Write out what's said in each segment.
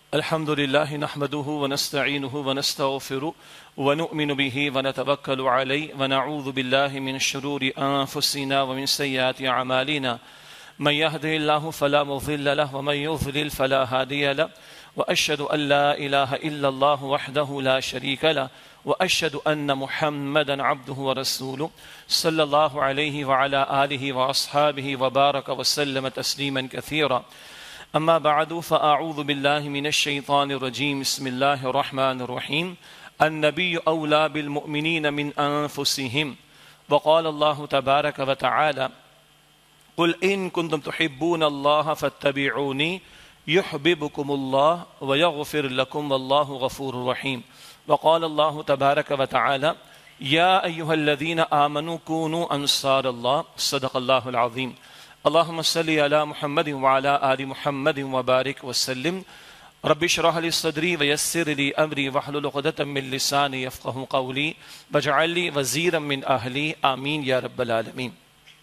الحمد لله نحمده ونستعينه ونستغفره ونؤمن به ونتوكل عليه ونعوذ بالله من شرور أنفسنا ومن سيئات أعمالنا من يهده الله فلا مضل له ومن يضلل فلا هادي له وأشهد أن لا إله إلا الله وحده لا شريك له وأشهد أن محمدا عبده ورسوله صلى الله عليه وعلى آله وأصحابه وبارك وسلم تسليما كثيرا أما بعد فأعوذ بالله من الشيطان الرجيم بسم الله الرحمن الرحيم النبي أولى بالمؤمنين من أنفسهم وقال الله تبارك وتعالى قل إن كنتم تحبون الله فاتبعوني يحببكم الله ويغفر لكم والله غفور رحيم وقال الله تبارك وتعالى يا أيها الذين آمنوا كونوا أنصار الله صدق الله العظيم اللهم صل على محمد وعلى آل محمد وبارك وسلم رب اشرح لي صدري ويسر لي أمري واحلل عقدة من لساني يفقهوا قولي واجعل لي وزيرا من أهلي آمين يا رب العالمين۔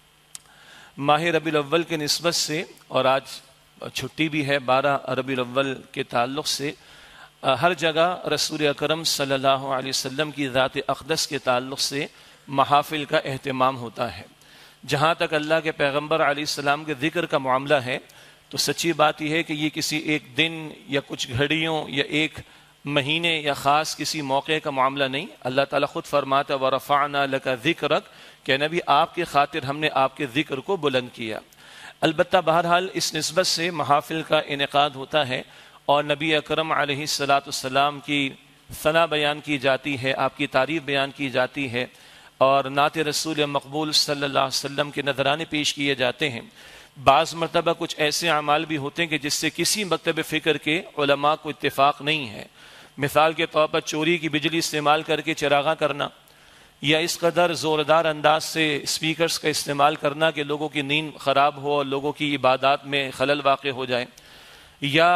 ماہ ربیع الاول کے نسبت سے اور آج چھٹی بھی ہے 12 ربیع الاول کے تعلق سے ہر جگہ رسول اکرم صلی اللہ علیہ وسلم کی ذات اقدس کے تعلق سے محافل کا اہتمام ہوتا ہے۔ جہاں تک اللہ کے پیغمبر علیہ السلام کے ذکر کا معاملہ ہے تو سچی بات یہ ہے کہ یہ کسی ایک دن یا کچھ گھڑیوں یا ایک مہینے یا خاص کسی موقع کا معاملہ نہیں۔ اللہ تعالیٰ خود فرماتا ہے وَرَفَعْنَا لَكَ ذِكْرَكَ کہ نبی آپ کے خاطر ہم نے آپ کے ذکر کو بلند کیا۔ البتہ بہرحال اس نسبت سے محافل کا انعقاد ہوتا ہے اور نبی اکرم علیہ السلام کی ثنا بیان کی جاتی ہے، آپ کی تعریف بیان کی جاتی ہے اور نعت رسول مقبول صلی اللہ علیہ وسلم کے نذرانے پیش کیے جاتے ہیں۔ بعض مرتبہ کچھ ایسے اعمال بھی ہوتے ہیں کہ جس سے کسی مکتب فکر کے علماء کو اتفاق نہیں ہے۔ مثال کے طور پر چوری کی بجلی استعمال کر کے چراغاں کرنا، یا اس قدر زوردار انداز سے اسپیکرز کا استعمال کرنا کہ لوگوں کی نیند خراب ہو اور لوگوں کی عبادات میں خلل واقع ہو جائے، یا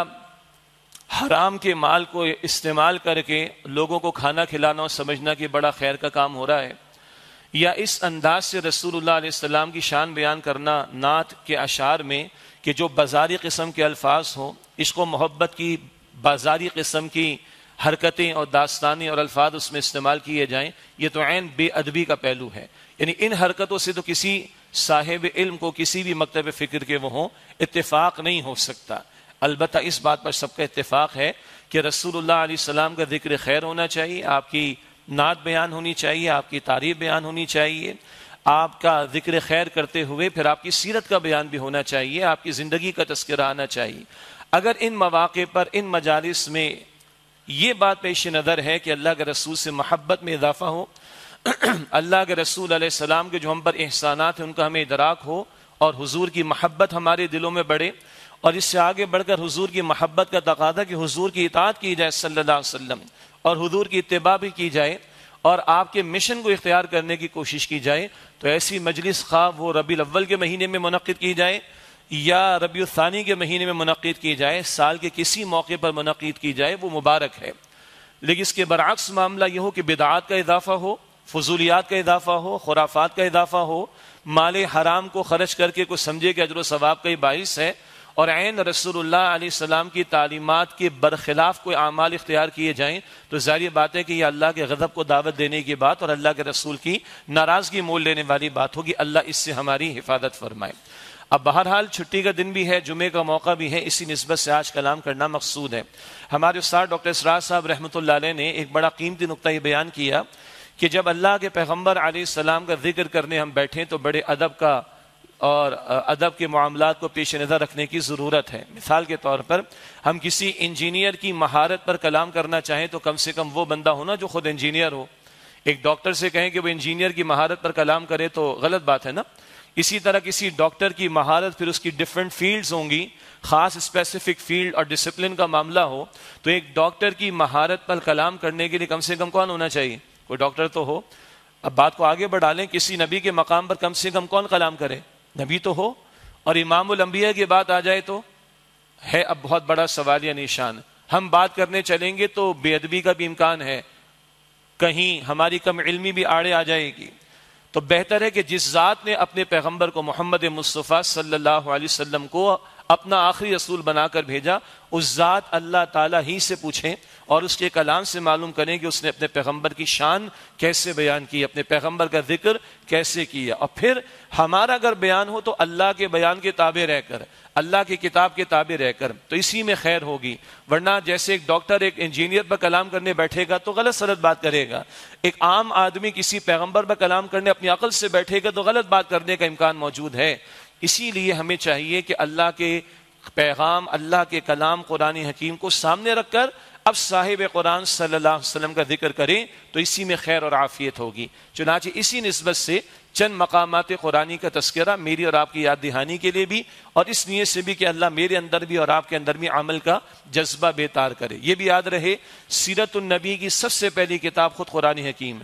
حرام کے مال کو استعمال کر کے لوگوں کو کھانا کھلانا اور سمجھنا کہ بڑا خیر کا کام ہو رہا ہے، یا اس انداز سے رسول اللہ علیہ السلام کی شان بیان کرنا نعت کے اشعار میں کہ جو بازاری قسم کے الفاظ ہوں، عشق و محبت کی بازاری قسم کی حرکتیں اور داستانیں اور الفاظ اس میں استعمال کیے جائیں، یہ تو عین بے ادبی کا پہلو ہے۔ یعنی ان حرکتوں سے تو کسی صاحب علم کو کسی بھی مکتب فکر کے وہ ہوں اتفاق نہیں ہو سکتا۔ البتہ اس بات پر سب کا اتفاق ہے کہ رسول اللہ علیہ السلام کا ذکر خیر ہونا چاہیے، آپ کی نعت بیان ہونی چاہیے، آپ کی تعریف بیان ہونی چاہیے، آپ کا ذکر خیر کرتے ہوئے پھر آپ کی سیرت کا بیان بھی ہونا چاہیے، آپ کی زندگی کا تذکرہ آنا چاہیے۔ اگر ان مواقع پر ان مجالس میں یہ بات پیش نظر ہے کہ اللہ کے رسول سے محبت میں اضافہ ہو، اللہ کے رسول علیہ السلام کے جو ہم پر احسانات ہیں ان کا ہمیں ادراک ہو اور حضور کی محبت ہمارے دلوں میں بڑھے، اور اس سے آگے بڑھ کر حضور کی محبت کا تقاضا کہ حضور کی اطاعت کی جائے صلی اللہ علیہ وسلم اور حضور کی اتباع بھی کی جائے اور آپ کے مشن کو اختیار کرنے کی کوشش کی جائے، تو ایسی مجلس خواہ وہ ربیع الاول کے مہینے میں منعقد کی جائے یا ربیع الثانی کے مہینے میں منعقد کی جائے، سال کے کسی موقع پر منعقد کی جائے، وہ مبارک ہے۔ لیکن اس کے برعکس معاملہ یہ ہو کہ بدعات کا اضافہ ہو، فضولیات کا اضافہ ہو، خرافات کا اضافہ ہو، مال حرام کو خرچ کر کے کوئی سمجھے کہ اجر و ثواب کا ہی باعث ہے، اور عین رسول اللہ علیہ السلام کی تعلیمات کے برخلاف کوئی اعمال اختیار کیے جائیں، تو ظاہر بات ہے کہ یہ اللہ کے غضب کو دعوت دینے کی بات اور اللہ کے رسول کی ناراضگی مول لینے والی بات ہوگی۔ اللہ اس سے ہماری حفاظت فرمائے۔ اب بہرحال چھٹی کا دن بھی ہے، جمعے کا موقع بھی ہے، اسی نسبت سے آج کلام کرنا مقصود ہے۔ ہمارے استاد ڈاکٹر اسرار صاحب رحمۃ اللہ علیہ نے ایک بڑا قیمتی نقطہ یہ بیان کیا کہ جب اللہ کے پیغمبر علیہ السلام کا ذکر کرنے ہم بیٹھیں تو بڑے ادب کا اور ادب کے معاملات کو پیش نظر رکھنے کی ضرورت ہے۔ مثال کے طور پر ہم کسی انجینئر کی مہارت پر کلام کرنا چاہیں تو کم سے کم وہ بندہ ہونا جو خود انجینئر ہو۔ ایک ڈاکٹر سے کہیں کہ وہ انجینئر کی مہارت پر کلام کرے تو غلط بات ہے نا۔ اسی طرح کسی ڈاکٹر کی مہارت پھر اس کی ڈیفرنٹ فیلڈز ہوں گی، خاص اسپیسیفک فیلڈ اور ڈسپلن کا معاملہ ہو، تو ایک ڈاکٹر کی مہارت پر کلام کرنے کے لیے کم سے کم کون ہونا چاہیے؟ کوئی ڈاکٹر تو ہو۔ اب بات کو آگے بڑھا لیں، کسی نبی کے مقام پر کم سے کم کون کلام کرے؟ نبی تو ہو۔ اور امام الانبیاء کی بات آ جائے تو ہے اب بہت بڑا سوالیہ نشان۔ ہم بات کرنے چلیں گے تو بے ادبی کا بھی امکان ہے، کہیں ہماری کم علمی بھی آڑے آ جائے گی۔ تو بہتر ہے کہ جس ذات نے اپنے پیغمبر کو محمد مصطفیٰ صلی اللہ علیہ وسلم کو اپنا آخری رسول بنا کر بھیجا، اس ذات اللہ تعالیٰ ہی سے پوچھیں اور اس کے کلام سے معلوم کریں کہ اس نے اپنے پیغمبر کی شان کیسے بیان کی، اپنے پیغمبر کا ذکر کیسے کیا. اور پھر ہمارا اگر بیان ہو تو اللہ کے بیان کے تابع رہ کر، اللہ کی کتاب کے تابع رہ کر، تو اسی میں خیر ہوگی. ورنہ جیسے ایک ڈاکٹر ایک انجینئر پر کلام کرنے بیٹھے گا تو غلط سلط بات کرے گا، ایک عام آدمی کسی پیغمبر پر کلام کرنے اپنی عقل سے بیٹھے گا تو غلط بات کرنے کا امکان موجود ہے. اسی لیے ہمیں چاہیے کہ اللہ کے پیغام، اللہ کے کلام قرآن حکیم کو سامنے رکھ کر اب صاحب قرآن صلی اللہ علیہ وسلم کا ذکر کریں تو اسی میں خیر اور عافیت ہوگی. چنانچہ اسی نسبت سے چند مقامات قرآنی کا تذکرہ میری اور آپ کی یاد دہانی کے لیے بھی، اور اس نیت سے بھی کہ اللہ میرے اندر بھی اور آپ کے اندر بھی عمل کا جذبہ بیدار کرے. یہ بھی یاد رہے سیرت النبی کی سب سے پہلی کتاب خود قرآن حکیم ہے.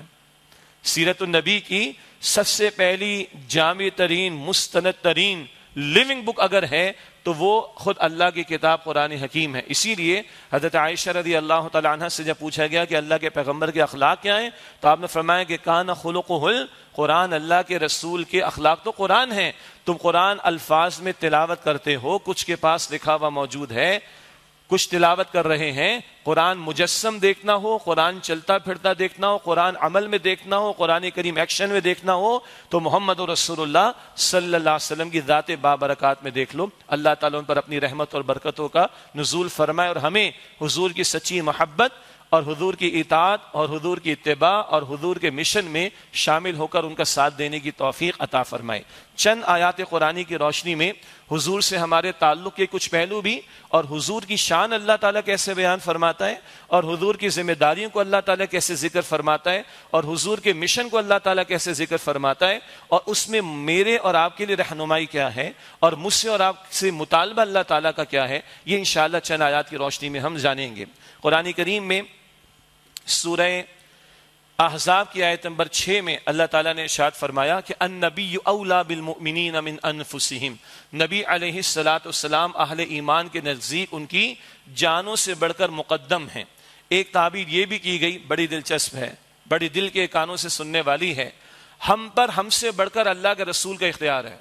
سیرت النبی کی سب سے پہلی جامع ترین، مستند ترین لیونگ بک اگر ہے تو وہ خود اللہ کی کتاب قرآن حکیم ہے. اسی لیے حضرت عائشہ رضی اللہ تعالی عنہ سے جب پوچھا گیا کہ اللہ کے پیغمبر کے اخلاق کیا ہیں تو آپ نے فرمایا کہ کان خلقہ القرآن، اللہ کے رسول کے اخلاق تو قرآن ہیں. تم قرآن الفاظ میں تلاوت کرتے ہو، کچھ کے پاس لکھا ہوا موجود ہے، کچھ تلاوت کر رہے ہیں. قرآن مجسم دیکھنا ہو، قرآن چلتا پھرتا دیکھنا ہو، قرآن عمل میں دیکھنا ہو، قرآن کریم ایکشن میں دیکھنا ہو تو محمد رسول اللہ صلی اللہ علیہ وسلم کی ذات بابرکات میں دیکھ لو. اللہ تعالیٰ ان پر اپنی رحمت اور برکتوں کا نزول فرمائے اور ہمیں حضور کی سچی محبت اور حضور کی اطاعت اور حضور کی اتباع اور حضور کے مشن میں شامل ہو کر ان کا ساتھ دینے کی توفیق عطا فرمائے. چند آیات قرآنی کی روشنی میں حضور سے ہمارے تعلق کے کچھ پہلو بھی، اور حضور کی شان اللہ تعالیٰ کیسے بیان فرماتا ہے، اور حضور کی ذمہ داریوں کو اللہ تعالیٰ کیسے ذکر فرماتا ہے، اور حضور کے مشن کو اللہ تعالیٰ کیسے ذکر فرماتا ہے، اور اس میں میرے اور آپ کے لیے رہنمائی کیا ہے اور مجھ سے اور آپ سے مطالبہ اللہ تعالیٰ کا کیا ہے، یہ انشاءاللہ چند آیات کی روشنی میں ہم جانیں گے. قرآن کریم میں سورہ احزاب کی آیت نمبر 6 میں اللہ تعالیٰ نے ارشاد فرمایا کہ النبی اولا بالمؤمنین من انفسہم، نبی علیہ السلام اہل ایمان کے نزدیک ان کی جانوں سے بڑھ کر مقدم ہیں. ایک تعبیر یہ بھی کی گئی بڑی دلچسپ ہے، بڑی دل کے کانوں سے سننے والی ہے. ہم پر ہم سے بڑھ کر اللہ کے رسول کا اختیار ہے،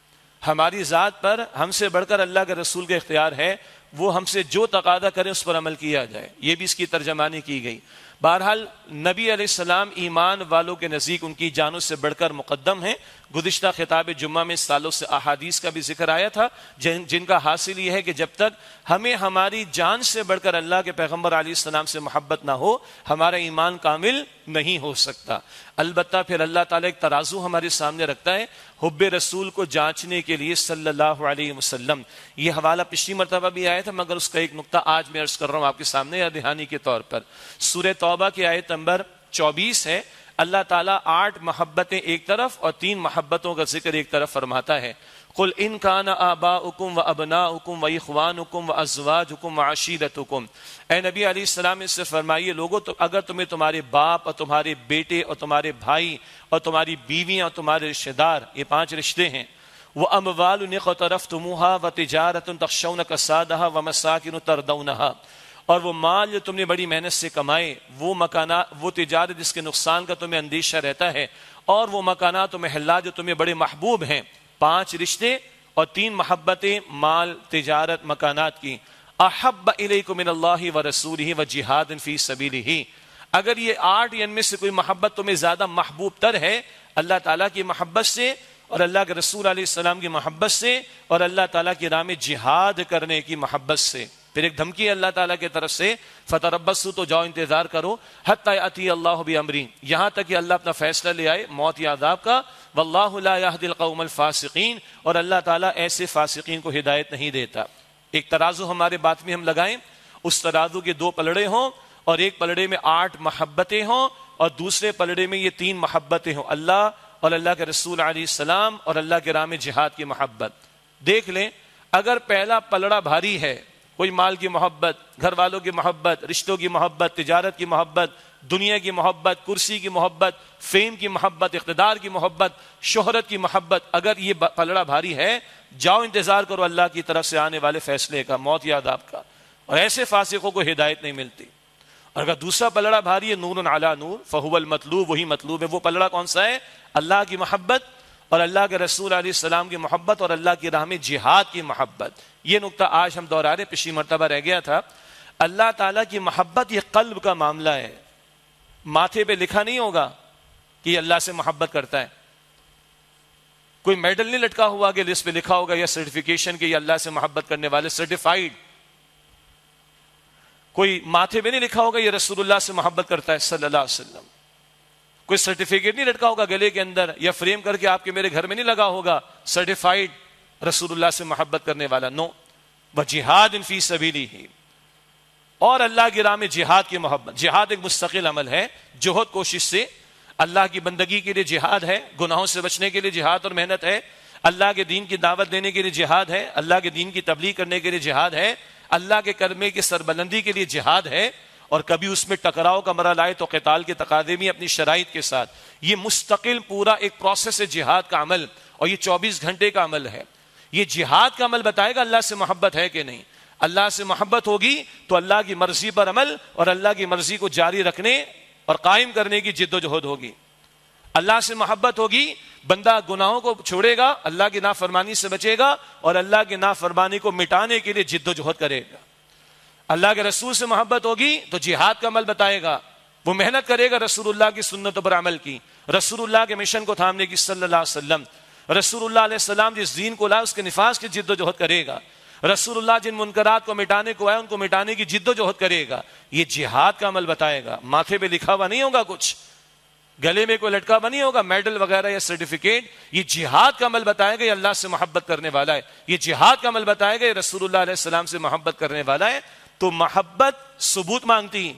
ہماری ذات پر ہم سے بڑھ کر اللہ کے رسول کا اختیار ہے، وہ ہم سے جو تقاضا کریں اس پر عمل کیا جائے. یہ بھی اس کی ترجمانی کی گئی. بہرحال نبی علیہ السلام ایمان والوں کے نزدیک ان کی جانوں سے بڑھ کر مقدم ہیں. گزشتہ خطاب جمعہ میں سالوں سے احادیث کا بھی ذکر آیا تھا جن کا حاصل یہ ہے کہ جب تک ہمیں ہماری جان سے بڑھ کر اللہ کے پیغمبر علیہ السلام سے محبت نہ ہو ہمارا ایمان کامل نہیں ہو سکتا. البتہ پھر اللہ تعالیٰ ایک ترازو ہمارے سامنے رکھتا ہے حب رسول کو جانچنے کے لیے صلی اللہ علیہ وسلم. یہ حوالہ پچھلی مرتبہ بھی آیا تھا مگر اس کا ایک نقطہ آج میں عرض کر رہا ہوں آپ کے سامنے یاد دہانی کے طور پر. سورہ توبہ کی آیت نمبر 24 ہے. اللہ تعالیٰ 8 محبتیں ایک طرف اور 3 محبتوں کا ذکر ایک طرف فرماتا ہے. قل ان کان آباؤکم و ابناؤکم و اخوانکم و ازواجکم و عشیرتکم، اے نبی علیہ السلام اس سے فرمائیے لوگوں تو اگر تمہیں تمہارے باپ اور تمہارے بیٹے اور تمہارے بھائی اور تمہاری بیویاں اور تمہارے رشتہ دار، یہ 5 رشتے ہیں، وَأَمْوَالٌ اقْتَرَفْتُمُوهَا وَتِجَارَةٌ تَخْشَوْنَ كَسَادَهَا وَمَسَاكِنُ تَرْضَوْنَهَا، اور وہ مال جو تم نے بڑی محنت سے کمائے، وہ مکانات، وہ تجارت جس کے نقصان کا تمہیں اندیشہ رہتا ہے، اور وہ مکانات و محلات جو تمہیں بڑے محبوب ہیں. 5 رشتے اور 3 محبتیں، مال، تجارت، مکانات کی. احب الیکم من اللہ ورسولہ وجہاد فی سبیلہ، اگر یہ 8 ان میں سے کوئی محبت تمہیں زیادہ محبوب تر ہے اللہ تعالیٰ کی محبت سے اور اللہ کے رسول علیہ السلام کی محبت سے اور اللہ تعالیٰ کی راہ میں جہاد کرنے کی محبت سے. پھر ایک دھمکی ہے اللہ تعالیٰ کی طرف سے فتربصوا، تو جاؤ انتظار کرو، حتی یأتی اللہ بامرہ، یہاں تک کہ اللہ اپنا فیصلہ لے آئے موت یا عذاب کا. واللہ لا یہدی القوم الفاسقین، اور اللہ تعالیٰ ایسے فاسقین کو ہدایت نہیں دیتا. ایک ترازو ہمارے بات میں ہم لگائیں، اس ترازو کے 2 پلڑے ہوں اور ایک پلڑے میں 8 محبتیں ہوں اور دوسرے پلڑے میں یہ 3 محبتیں ہوں، اللہ اور اللہ کے رسول علیہ السلام اور اللہ کے راہ میں جہاد کی محبت. دیکھ لیں اگر پہلا پلڑا بھاری ہے، کوئی مال کی محبت، گھر والوں کی محبت، رشتوں کی محبت، تجارت کی محبت، دنیا کی محبت، کرسی کی محبت، فیم کی محبت، اقتدار کی محبت، شہرت کی محبت، اگر یہ پلڑا بھاری ہے جاؤ انتظار کرو اللہ کی طرف سے آنے والے فیصلے کا، موت یا عذاب کا. اور ایسے فاسقوں کو ہدایت نہیں ملتی. اور اگر دوسرا پلڑا بھاری ہے، نور علی نور فہو المطلوب، وہی مطلوب ہے. وہ پلڑا کون سا ہے؟ اللہ کی محبت اور اللہ کے رسول علیہ السلام کی محبت اور اللہ کی راہ میں جہاد کی محبت. یہ نقطہ آج ہم دہرا رہے, پچھلی مرتبہ رہ گیا تھا. اللہ تعالیٰ کی محبت یہ قلب کا معاملہ ہے. ماتھے پہ لکھا نہیں ہوگا کہ یہ اللہ سے محبت کرتا ہے. کوئی میڈل نہیں لٹکا ہوا کہ اس پہ لکھا ہوگا یا سرٹیفکیشن کہ یہ اللہ سے محبت کرنے والے سرٹیفائیڈ. کوئی ماتھے پہ نہیں لکھا ہوگا یہ رسول اللہ سے محبت کرتا ہے صلی اللہ علیہ وسلم. کوئی سرٹیفکیٹ نہیں لٹکا ہوگا گلے کے اندر یا فریم کر کے آپ کے میرے گھر میں نہیں لگا ہوگا سرٹیفائیڈ رسول اللہ سے محبت کرنے والا. نو. وجہاد فی سبیلہ, اور اللہ کی راہ میں جہاد کی محبت. جہاد ایک مستقل عمل ہے, جہد کوشش سے اللہ کی بندگی کے لیے جہاد ہے, گناہوں سے بچنے کے لیے جہاد اور محنت ہے, اللہ کے دین کی دعوت دینے کے لیے جہاد ہے, اللہ کے دین کی تبلیغ کرنے کے لیے جہاد ہے, اللہ کے کلمے کی سربلندی کے لیے جہاد ہے. اور کبھی اس میں ٹکراؤ کا مرحلہ آئے تو قتال کے تقاضے بھی اپنی شرائط کے ساتھ. یہ مستقل پورا ایک پروسیس ہے جہاد کا عمل, اور یہ 24 گھنٹے کا عمل ہے. یہ جہاد کا عمل بتائے گا اللہ سے محبت ہے کہ نہیں. اللہ سے محبت ہوگی تو اللہ کی مرضی پر عمل اور اللہ کی مرضی کو جاری رکھنے اور قائم کرنے کی جد و جہد ہوگی. اللہ سے محبت ہوگی, بندہ گناہوں کو چھوڑے گا, اللہ کی نافرمانی سے بچے گا اور اللہ کی نافرمانی کو مٹانے کے لیے جد و جہد کرے گا. اللہ کے رسول سے محبت ہوگی تو جہاد کا عمل بتائے گا, وہ محنت کرے گا رسول اللہ کی سنتوں پر عمل کی, رسول اللہ کے مشن کو تھامنے کی صلی اللہ علیہ وسلم. رسول اللہ علیہ السلام جس دین کو لائے اس کے نفاذ کی جد و جہد کرے گا. رسول اللہ جن منکرات کو مٹانے کو آئے ان کو مٹانے کی جد و جہد کرے گا. یہ جہاد کا عمل بتائے گا. ماتھے پہ لکھا ہوا نہیں ہوگا, کچھ گلے میں کوئی لٹکا ہوا نہیں ہوگا میڈل وغیرہ یا سرٹیفکیٹ. یہ جہاد کا عمل بتائے گا یہ اللہ سے محبت کرنے والا ہے. یہ جہاد کا عمل بتائے گا یہ رسول اللہ علیہ السلام سے محبت کرنے والا ہے. تو محبت ثبوت مانگتی,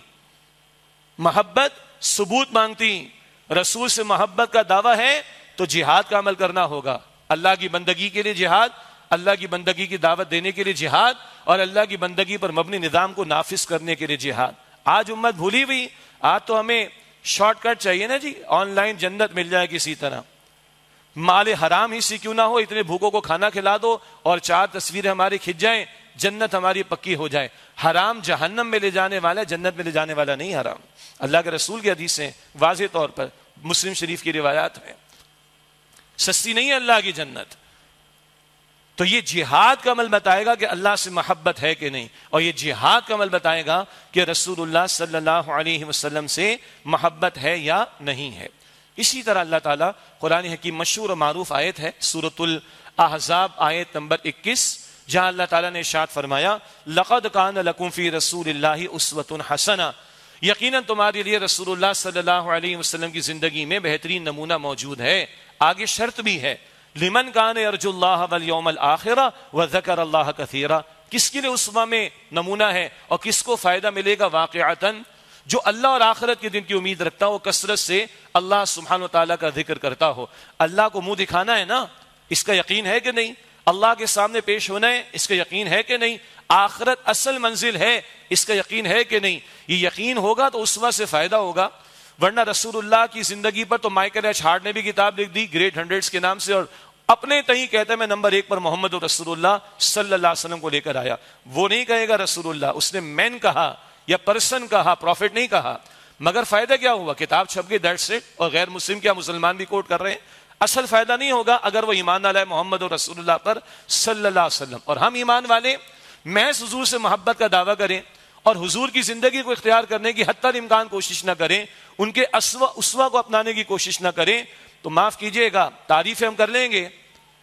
محبت ثبوت مانگتی. رسول سے محبت کا دعویٰ ہے تو جہاد کا عمل کرنا ہوگا. اللہ کی بندگی کے لیے جہاد, اللہ کی بندگی کی دعوت دینے کے لیے جہاد, اور اللہ کی بندگی پر مبنی نظام کو نافذ کرنے کے لیے جہاد. آج امت بھولی ہوئی. آج تو ہمیں شارٹ کٹ چاہیے نا جی, آن لائن جنت مل جائے کسی طرح. مال حرام ہی سے کیوں نہ ہو, اتنے بھوکوں کو کھانا کھلا دو اور 4 تصویریں ہماری کھنچ جائیں, جنت ہماری پکی ہو جائے. حرام جہنم میں لے جانے والا ہے, جنت میں لے جانے والا نہیں حرام. اللہ کے رسول کی حدیثیں واضح طور پر, مسلم شریف کی روایات ہیں. سستی نہیں ہے اللہ کی جنت. تو یہ جہاد کا عمل بتائے گا کہ اللہ سے محبت ہے کہ نہیں, اور یہ جہاد کا عمل بتائے گا کہ رسول اللہ صلی اللہ علیہ وسلم سے محبت ہے یا نہیں ہے. اسی طرح اللہ تعالیٰ قرآن حکیم مشہور و معروف آیت ہے سورۃ الاحزاب آیت نمبر 21, جہاں اللہ تعالیٰ نے ارشاد فرمایا لقد کان لکم فی رسول اللہ اسوۃ حسنہ, یقیناً تمہارے لیے رسول اللہ صلی اللہ علیہ وسلم کی زندگی میں بہترین نمونہ موجود ہے. آگے شرط بھی ہے, لمن کان یرجو اللہ والیوم الآخر وذکر اللہ کثیرا. کس کے لیے اسوہ میں نمونہ ہے اور کس کو فائدہ ملے گا واقعتاً؟ جو اللہ اور آخرت کے دن کی امید رکھتا ہو, کثرت سے اللہ سبحانہ و تعالیٰ کا ذکر کرتا ہو. اللہ کو منہ دکھانا ہے نا, اس کا یقین ہے کہ نہیں؟ اللہ کے سامنے پیش ہونا ہے, اس کا یقین ہے کہ نہیں؟ آخرت اصل منزل ہے, اس کا یقین ہے کہ نہیں؟ یہ یقین ہوگا تو اسوہ سے فائدہ ہوگا. ورنہ رسول اللہ کی زندگی پر تو مائیکل ایچ ہارٹ نے بھی کتاب لکھ دی گریٹ 100 کے نام سے, اور اپنے تئیں کہتا ہے میں نمبر 1 پر محمد رسول اللہ صلی اللہ علیہ وسلم کو لے کر آیا. وہ نہیں کہے گا رسول اللہ, اس نے مین کہا یا پرسن کہا, پروفٹ نہیں کہا. مگر فائدہ کیا ہوا؟ کتاب چھپ گئی, دیٹس اٹ. اور غیر مسلم کیا مسلمان بھی کوٹ کر رہے ہیں. اصل فائدہ نہیں ہوگا اگر وہ ایمان نہ لائے محمد رسول اللہ پر صلی اللہ علیہ وسلم. اور ہم ایمان والے محض حضور سے محبت کا دعویٰ کریں اور حضور کی زندگی کو اختیار کرنے کی حتی الامکان کوشش نہ کریں, ان کے اسوہ کو اپنانے کی کوشش نہ کریں, تو معاف کیجئے گا تعریفیں ہم کر لیں گے,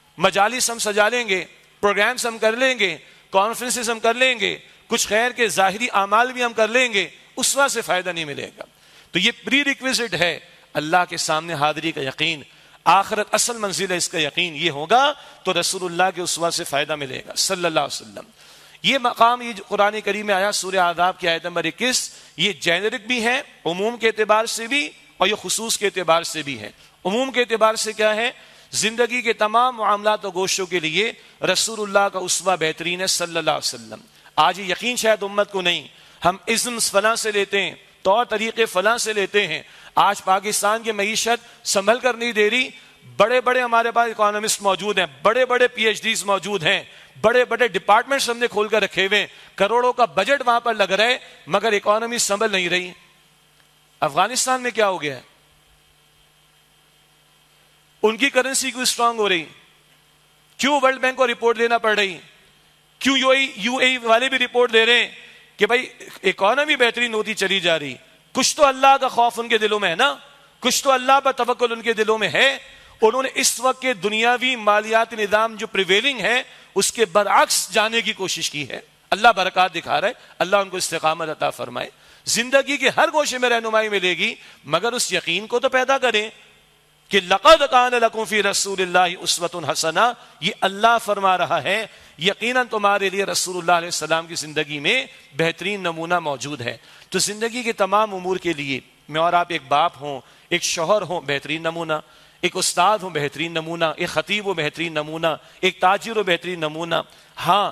مجالس ہم سجا لیں گے, پروگرامز ہم کر لیں گے, کانفرنسز ہم کر لیں گے, کچھ خیر کے ظاہری اعمال بھی ہم کر لیں گے, اسوہ سے فائدہ نہیں ملے گا. تو یہ پری ریکویزٹ ہے اللہ کے سامنے حاضری کا یقین, آخرت اصل منزل ہے اس کا یقین. یہ ہوگا تو رسول اللہ کے اسوہ سے فائدہ ملے گا صلی اللہ علیہ وسلم. یہ مقام یہ قرآن کریم میں آیا سورہ اعراف کی آیت نمبر 21, یہ جینرک بھی ہے عموم کے اعتبار سے بھی اور یہ خصوص کے اعتبار سے بھی ہے. عموم کے اعتبار سے کیا ہے؟ زندگی کے تمام معاملات و گوشوں کے لیے رسول اللہ کا اسوہ بہترین ہے صلی اللہ علیہ وسلم. آج یہ یقین شاید امت کو نہیں, ہم ازمز فلاں سے لیتے ہیں, طور طریقے فلاں سے لیتے ہیں. آج پاکستان کی معیشت سنبھل کر نہیں دے رہی. بڑے بڑے ہمارے پاس اکانومسٹ موجود ہیں, بڑے بڑے پی ایچ ڈیز موجود ہیں, بڑے بڑے ڈپارٹمنٹس ہم نے کھول کر رکھے ہوئے, کروڑوں کا بجٹ وہاں پر لگ رہا ہے, مگر اکانومی سنبھل نہیں رہی. افغانستان میں کیا ہو گیا ہے؟ ان کی کرنسی کیوں اسٹرانگ ہو رہی؟ کیوں ورلڈ بینک کو رپورٹ دینا پڑ رہی؟ کیوں یو اے والے بھی رپورٹ دے رہے ہیں کہ بھائی اکانومی بہترین ہوتی چلی جا رہی؟ کچھ تو اللہ کا خوف ان کے دلوں میں ہے نا، کچھ تو اللہ پر توکل ان کے دلوں میں ہے. انہوں نے اس وقت کے دنیاوی مالیاتی نظام جو پریویلنگ ہے اس کے برعکس جانے کی کوشش کی ہے. اللہ برکات دکھا رہا ہے، اللہ ان کو استقامت عطا فرمائے. زندگی کے ہر گوشے میں رہنمائی ملے گی، مگر اس یقین کو تو پیدا کریں کہ لقد کان لکم فی رسول اللہ اسوۃ حسنہ. یہ اللہ فرما رہا ہے یقیناً تمہارے لیے رسول اللہ علیہ السلام کی زندگی میں بہترین نمونہ موجود ہے. تو زندگی کے تمام امور کے لیے میں اور آپ، ایک باپ ہوں، ایک شوہر ہوں، بہترین نمونہ، ایک استاد ہوں، بہترین نمونہ، ایک خطیب ہو، بہترین نمونہ، ایک تاجر ہو، بہترین نمونہ. ہاں،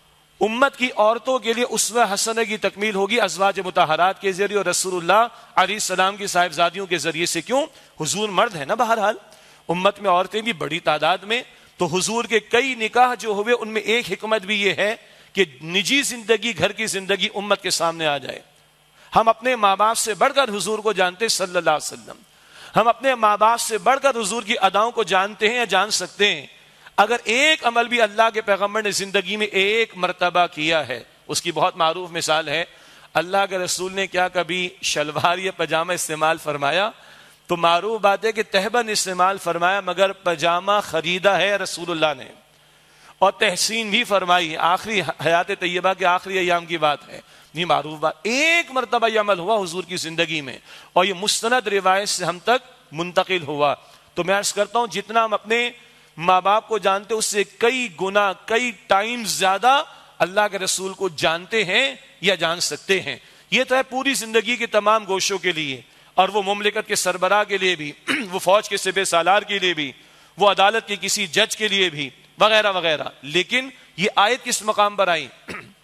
امت کی عورتوں کے لیے اسوہ حسنہ کی تکمیل ہوگی ازواج مطہرات کے ذریعے اور رسول اللہ علیہ السلام کی صاحبزادیوں کے ذریعے سے. کیوں؟ حضور مرد ہے نا، بہرحال امت میں عورتیں بھی بڑی تعداد میں. تو حضور کے کئی نکاح جو ہوئے ان میں ایک حکمت بھی یہ ہے کہ نجی زندگی، گھر کی زندگی امت کے سامنے آ جائے. ہم اپنے ماں باپ سے بڑھ کر حضور کو جانتے صلی اللہ علیہ وسلم. ہم اپنے ماں باپ سے بڑھ کر حضور کی اداؤں کو جانتے ہیں یا جان سکتے ہیں. اگر ایک عمل بھی اللہ کے پیغمبر نے زندگی میں ایک مرتبہ کیا ہے، اس کی بہت معروف مثال ہے، اللہ کے رسول نے کیا کبھی شلوار یا پاجامہ استعمال فرمایا؟ تو معروف بات ہے کہ تہبند استعمال فرمایا، مگر پاجامہ خریدا ہے رسول اللہ نے، اور تحسین بھی فرمائی. آخری حیات طیبہ کے آخری ایام کی بات ہے. یہ معروف بات، ایک مرتبہ یہ عمل ہوا حضور کی زندگی میں، اور یہ مستند روایت سے ہم تک منتقل ہوا. تو میں عرض کرتا ہوں جتنا ہم اپنے ماں باپ کو جانتے اس سے کئی گنا، کئی ٹائم زیادہ اللہ کے رسول کو جانتے ہیں یا جان سکتے ہیں. یہ تو ہے پوری زندگی کے تمام گوشوں کے لیے، اور وہ مملکت کے سربراہ کے لیے بھی، وہ فوج کے سپہ سالار کے لیے بھی، وہ عدالت کے کسی جج کے لیے بھی، وغیرہ وغیرہ. لیکن یہ آیت کس مقام پر آئی؟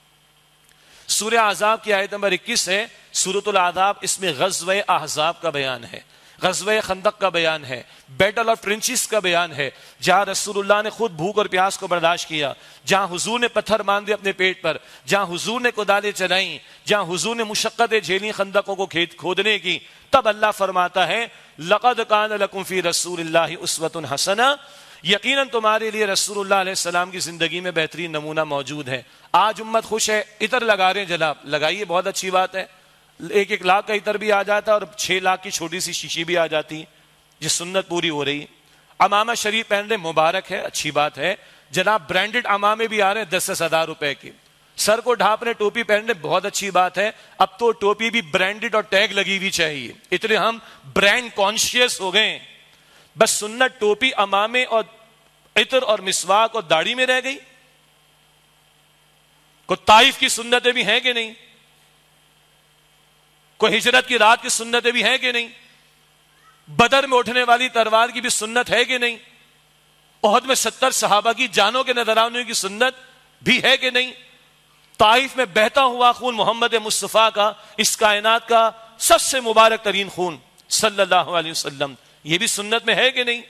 سورہ احزاب کی آیت نمبر 21 ہے. سورۃ الاحزاب، اس میں غزوہ احزاب کا بیان ہے، غزوہ خندق کا بیان ہے، بیٹل آف ٹرنچز کا بیان ہے، جہاں رسول اللہ نے خود بھوک اور پیاس کو برداشت کیا، جہاں حضور نے پتھر باندھے اپنے پیٹ پر، جہاں حضور نے کدالیں چلائیں، جہاں حضور نے مشقتیں جھیلی خندقوں کو کھودنے کی. تب اللہ فرماتا ہے لقد کان لکم فی رسول اللہ اسوۃ حسنہ، یقیناً تمہارے لیے رسول اللہ علیہ السلام کی زندگی میں بہترین نمونہ موجود ہے. آج امت خوش ہے، عطر لگا رہے ہیں، جناب لگائیے، بہت اچھی بات ہے. 1 لاکھ کا عطر بھی آ جاتا ہے اور 6 لاکھ کی چھوٹی سی شیشی بھی آ جاتی، جس سنت پوری ہو رہی. عمامہ شریف پہن رہے، مبارک ہے، اچھی بات ہے. جناب برانڈڈ عمامے بھی آ رہے ہیں 10-10 ہزار روپے کے. سر کو ڈھانپ رہے، ٹوپی پہن رہے، بہت اچھی بات ہے. اب تو ٹوپی بھی برانڈڈ اور ٹیگ لگی ہوئی چاہیے، اتنے ہم برانڈ کانشیس ہو گئے. بس سنت ٹوپی، عمامے اور عطر اور مسواک اور داڑھی میں رہ گئی. کوئی طائف کی سنتیں بھی ہیں کہ نہیں؟ کوئی ہجرت کی رات کی سنتیں بھی ہیں کہ نہیں؟ بدر میں اٹھنے والی تلوار کی بھی سنت ہے کہ نہیں؟ احد میں 70 صحابہ کی جانوں کے نظر آنے کی سنت بھی ہے کہ نہیں؟ طائف میں بہتا ہوا خون محمد مصطفیٰ کا، اس کائنات کا سب سے مبارک ترین خون صلی اللہ علیہ وسلم، یہ بھی سنت میں ہے کہ نہیں؟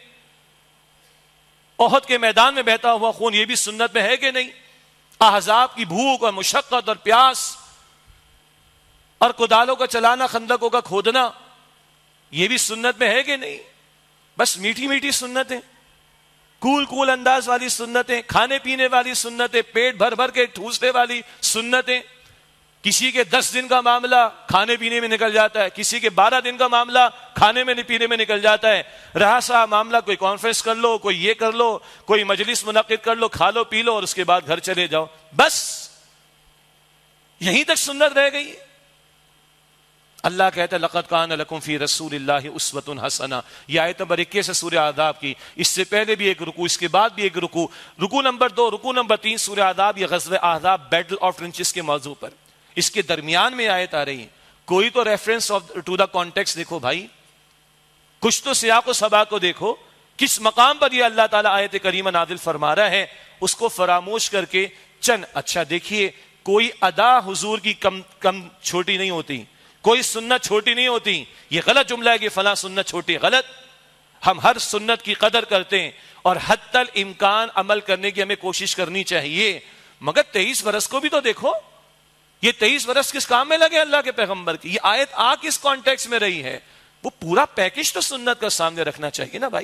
احد کے میدان میں بہتا ہوا خون، یہ بھی سنت میں ہے کہ نہیں؟ احزاب کی بھوک اور مشقت اور پیاس اور کدالوں کا چلانا، خندقوں کا کھودنا، یہ بھی سنت میں ہے کہ نہیں؟ بس میٹھی میٹھی سنتیں، کول انداز والی سنتیں، کھانے پینے والی سنتیں، پیٹ بھر بھر کے ٹھوسنے والی سنتیں. کسی کے 10 دن کا معاملہ کھانے پینے میں نکل جاتا ہے، کسی کے 12 دن کا معاملہ کھانے میں پینے میں نکل جاتا ہے. رہا سا معاملہ کوئی کانفرنس کر لو، کوئی یہ کر لو، کوئی مجلس منعقد کر لو، کھا لو پی لو اور اس کے بعد گھر چلے جاؤ. بس یہیں تک سنت رہ گئی. اللہ کہتا ہے لقد کان لکم فی رسول اللہ اسوۃ حسنہ. یہ آیت نمبر 21 ہے سورہ احزاب کی. اس سے پہلے بھی ایک رکوع، اس کے بعد بھی ایک رکوع. رکوع نمبر 2، رکوع نمبر 3 سورہ احزاب، یہ غزوہ احزاب بیٹل آف ٹرنچز کے موضوع پر. اس کے درمیان میں آیت آ رہی ہے. کوئی تو ریفرنس ٹو دا کانٹیکسٹ دیکھو بھائی، کچھ تو سیاق و سباق کو دیکھو، کس مقام پر یہ اللہ تعالیٰ آیت کریمہ نازل فرما رہا ہے. اس کو فراموش کر کے اچھا دیکھیے، کوئی ادا حضور کی کم چھوٹی نہیں ہوتی، کوئی سنت چھوٹی نہیں ہوتی. یہ غلط جملہ ہے کہ فلاں سنت چھوٹی، غلط. ہم ہر سنت کی قدر کرتے ہیں اور حتی الامکان عمل کرنے کی ہمیں کوشش کرنی چاہیے. مگر 23 برس کو بھی تو دیکھو، یہ 23 برس کس کام میں لگے اللہ کے پیغمبر کی؟ یہ آیت کس کانٹیکس میں رہی ہے؟ وہ پورا پیکج تو سنت کا سامنے رکھنا چاہیے نا بھائی.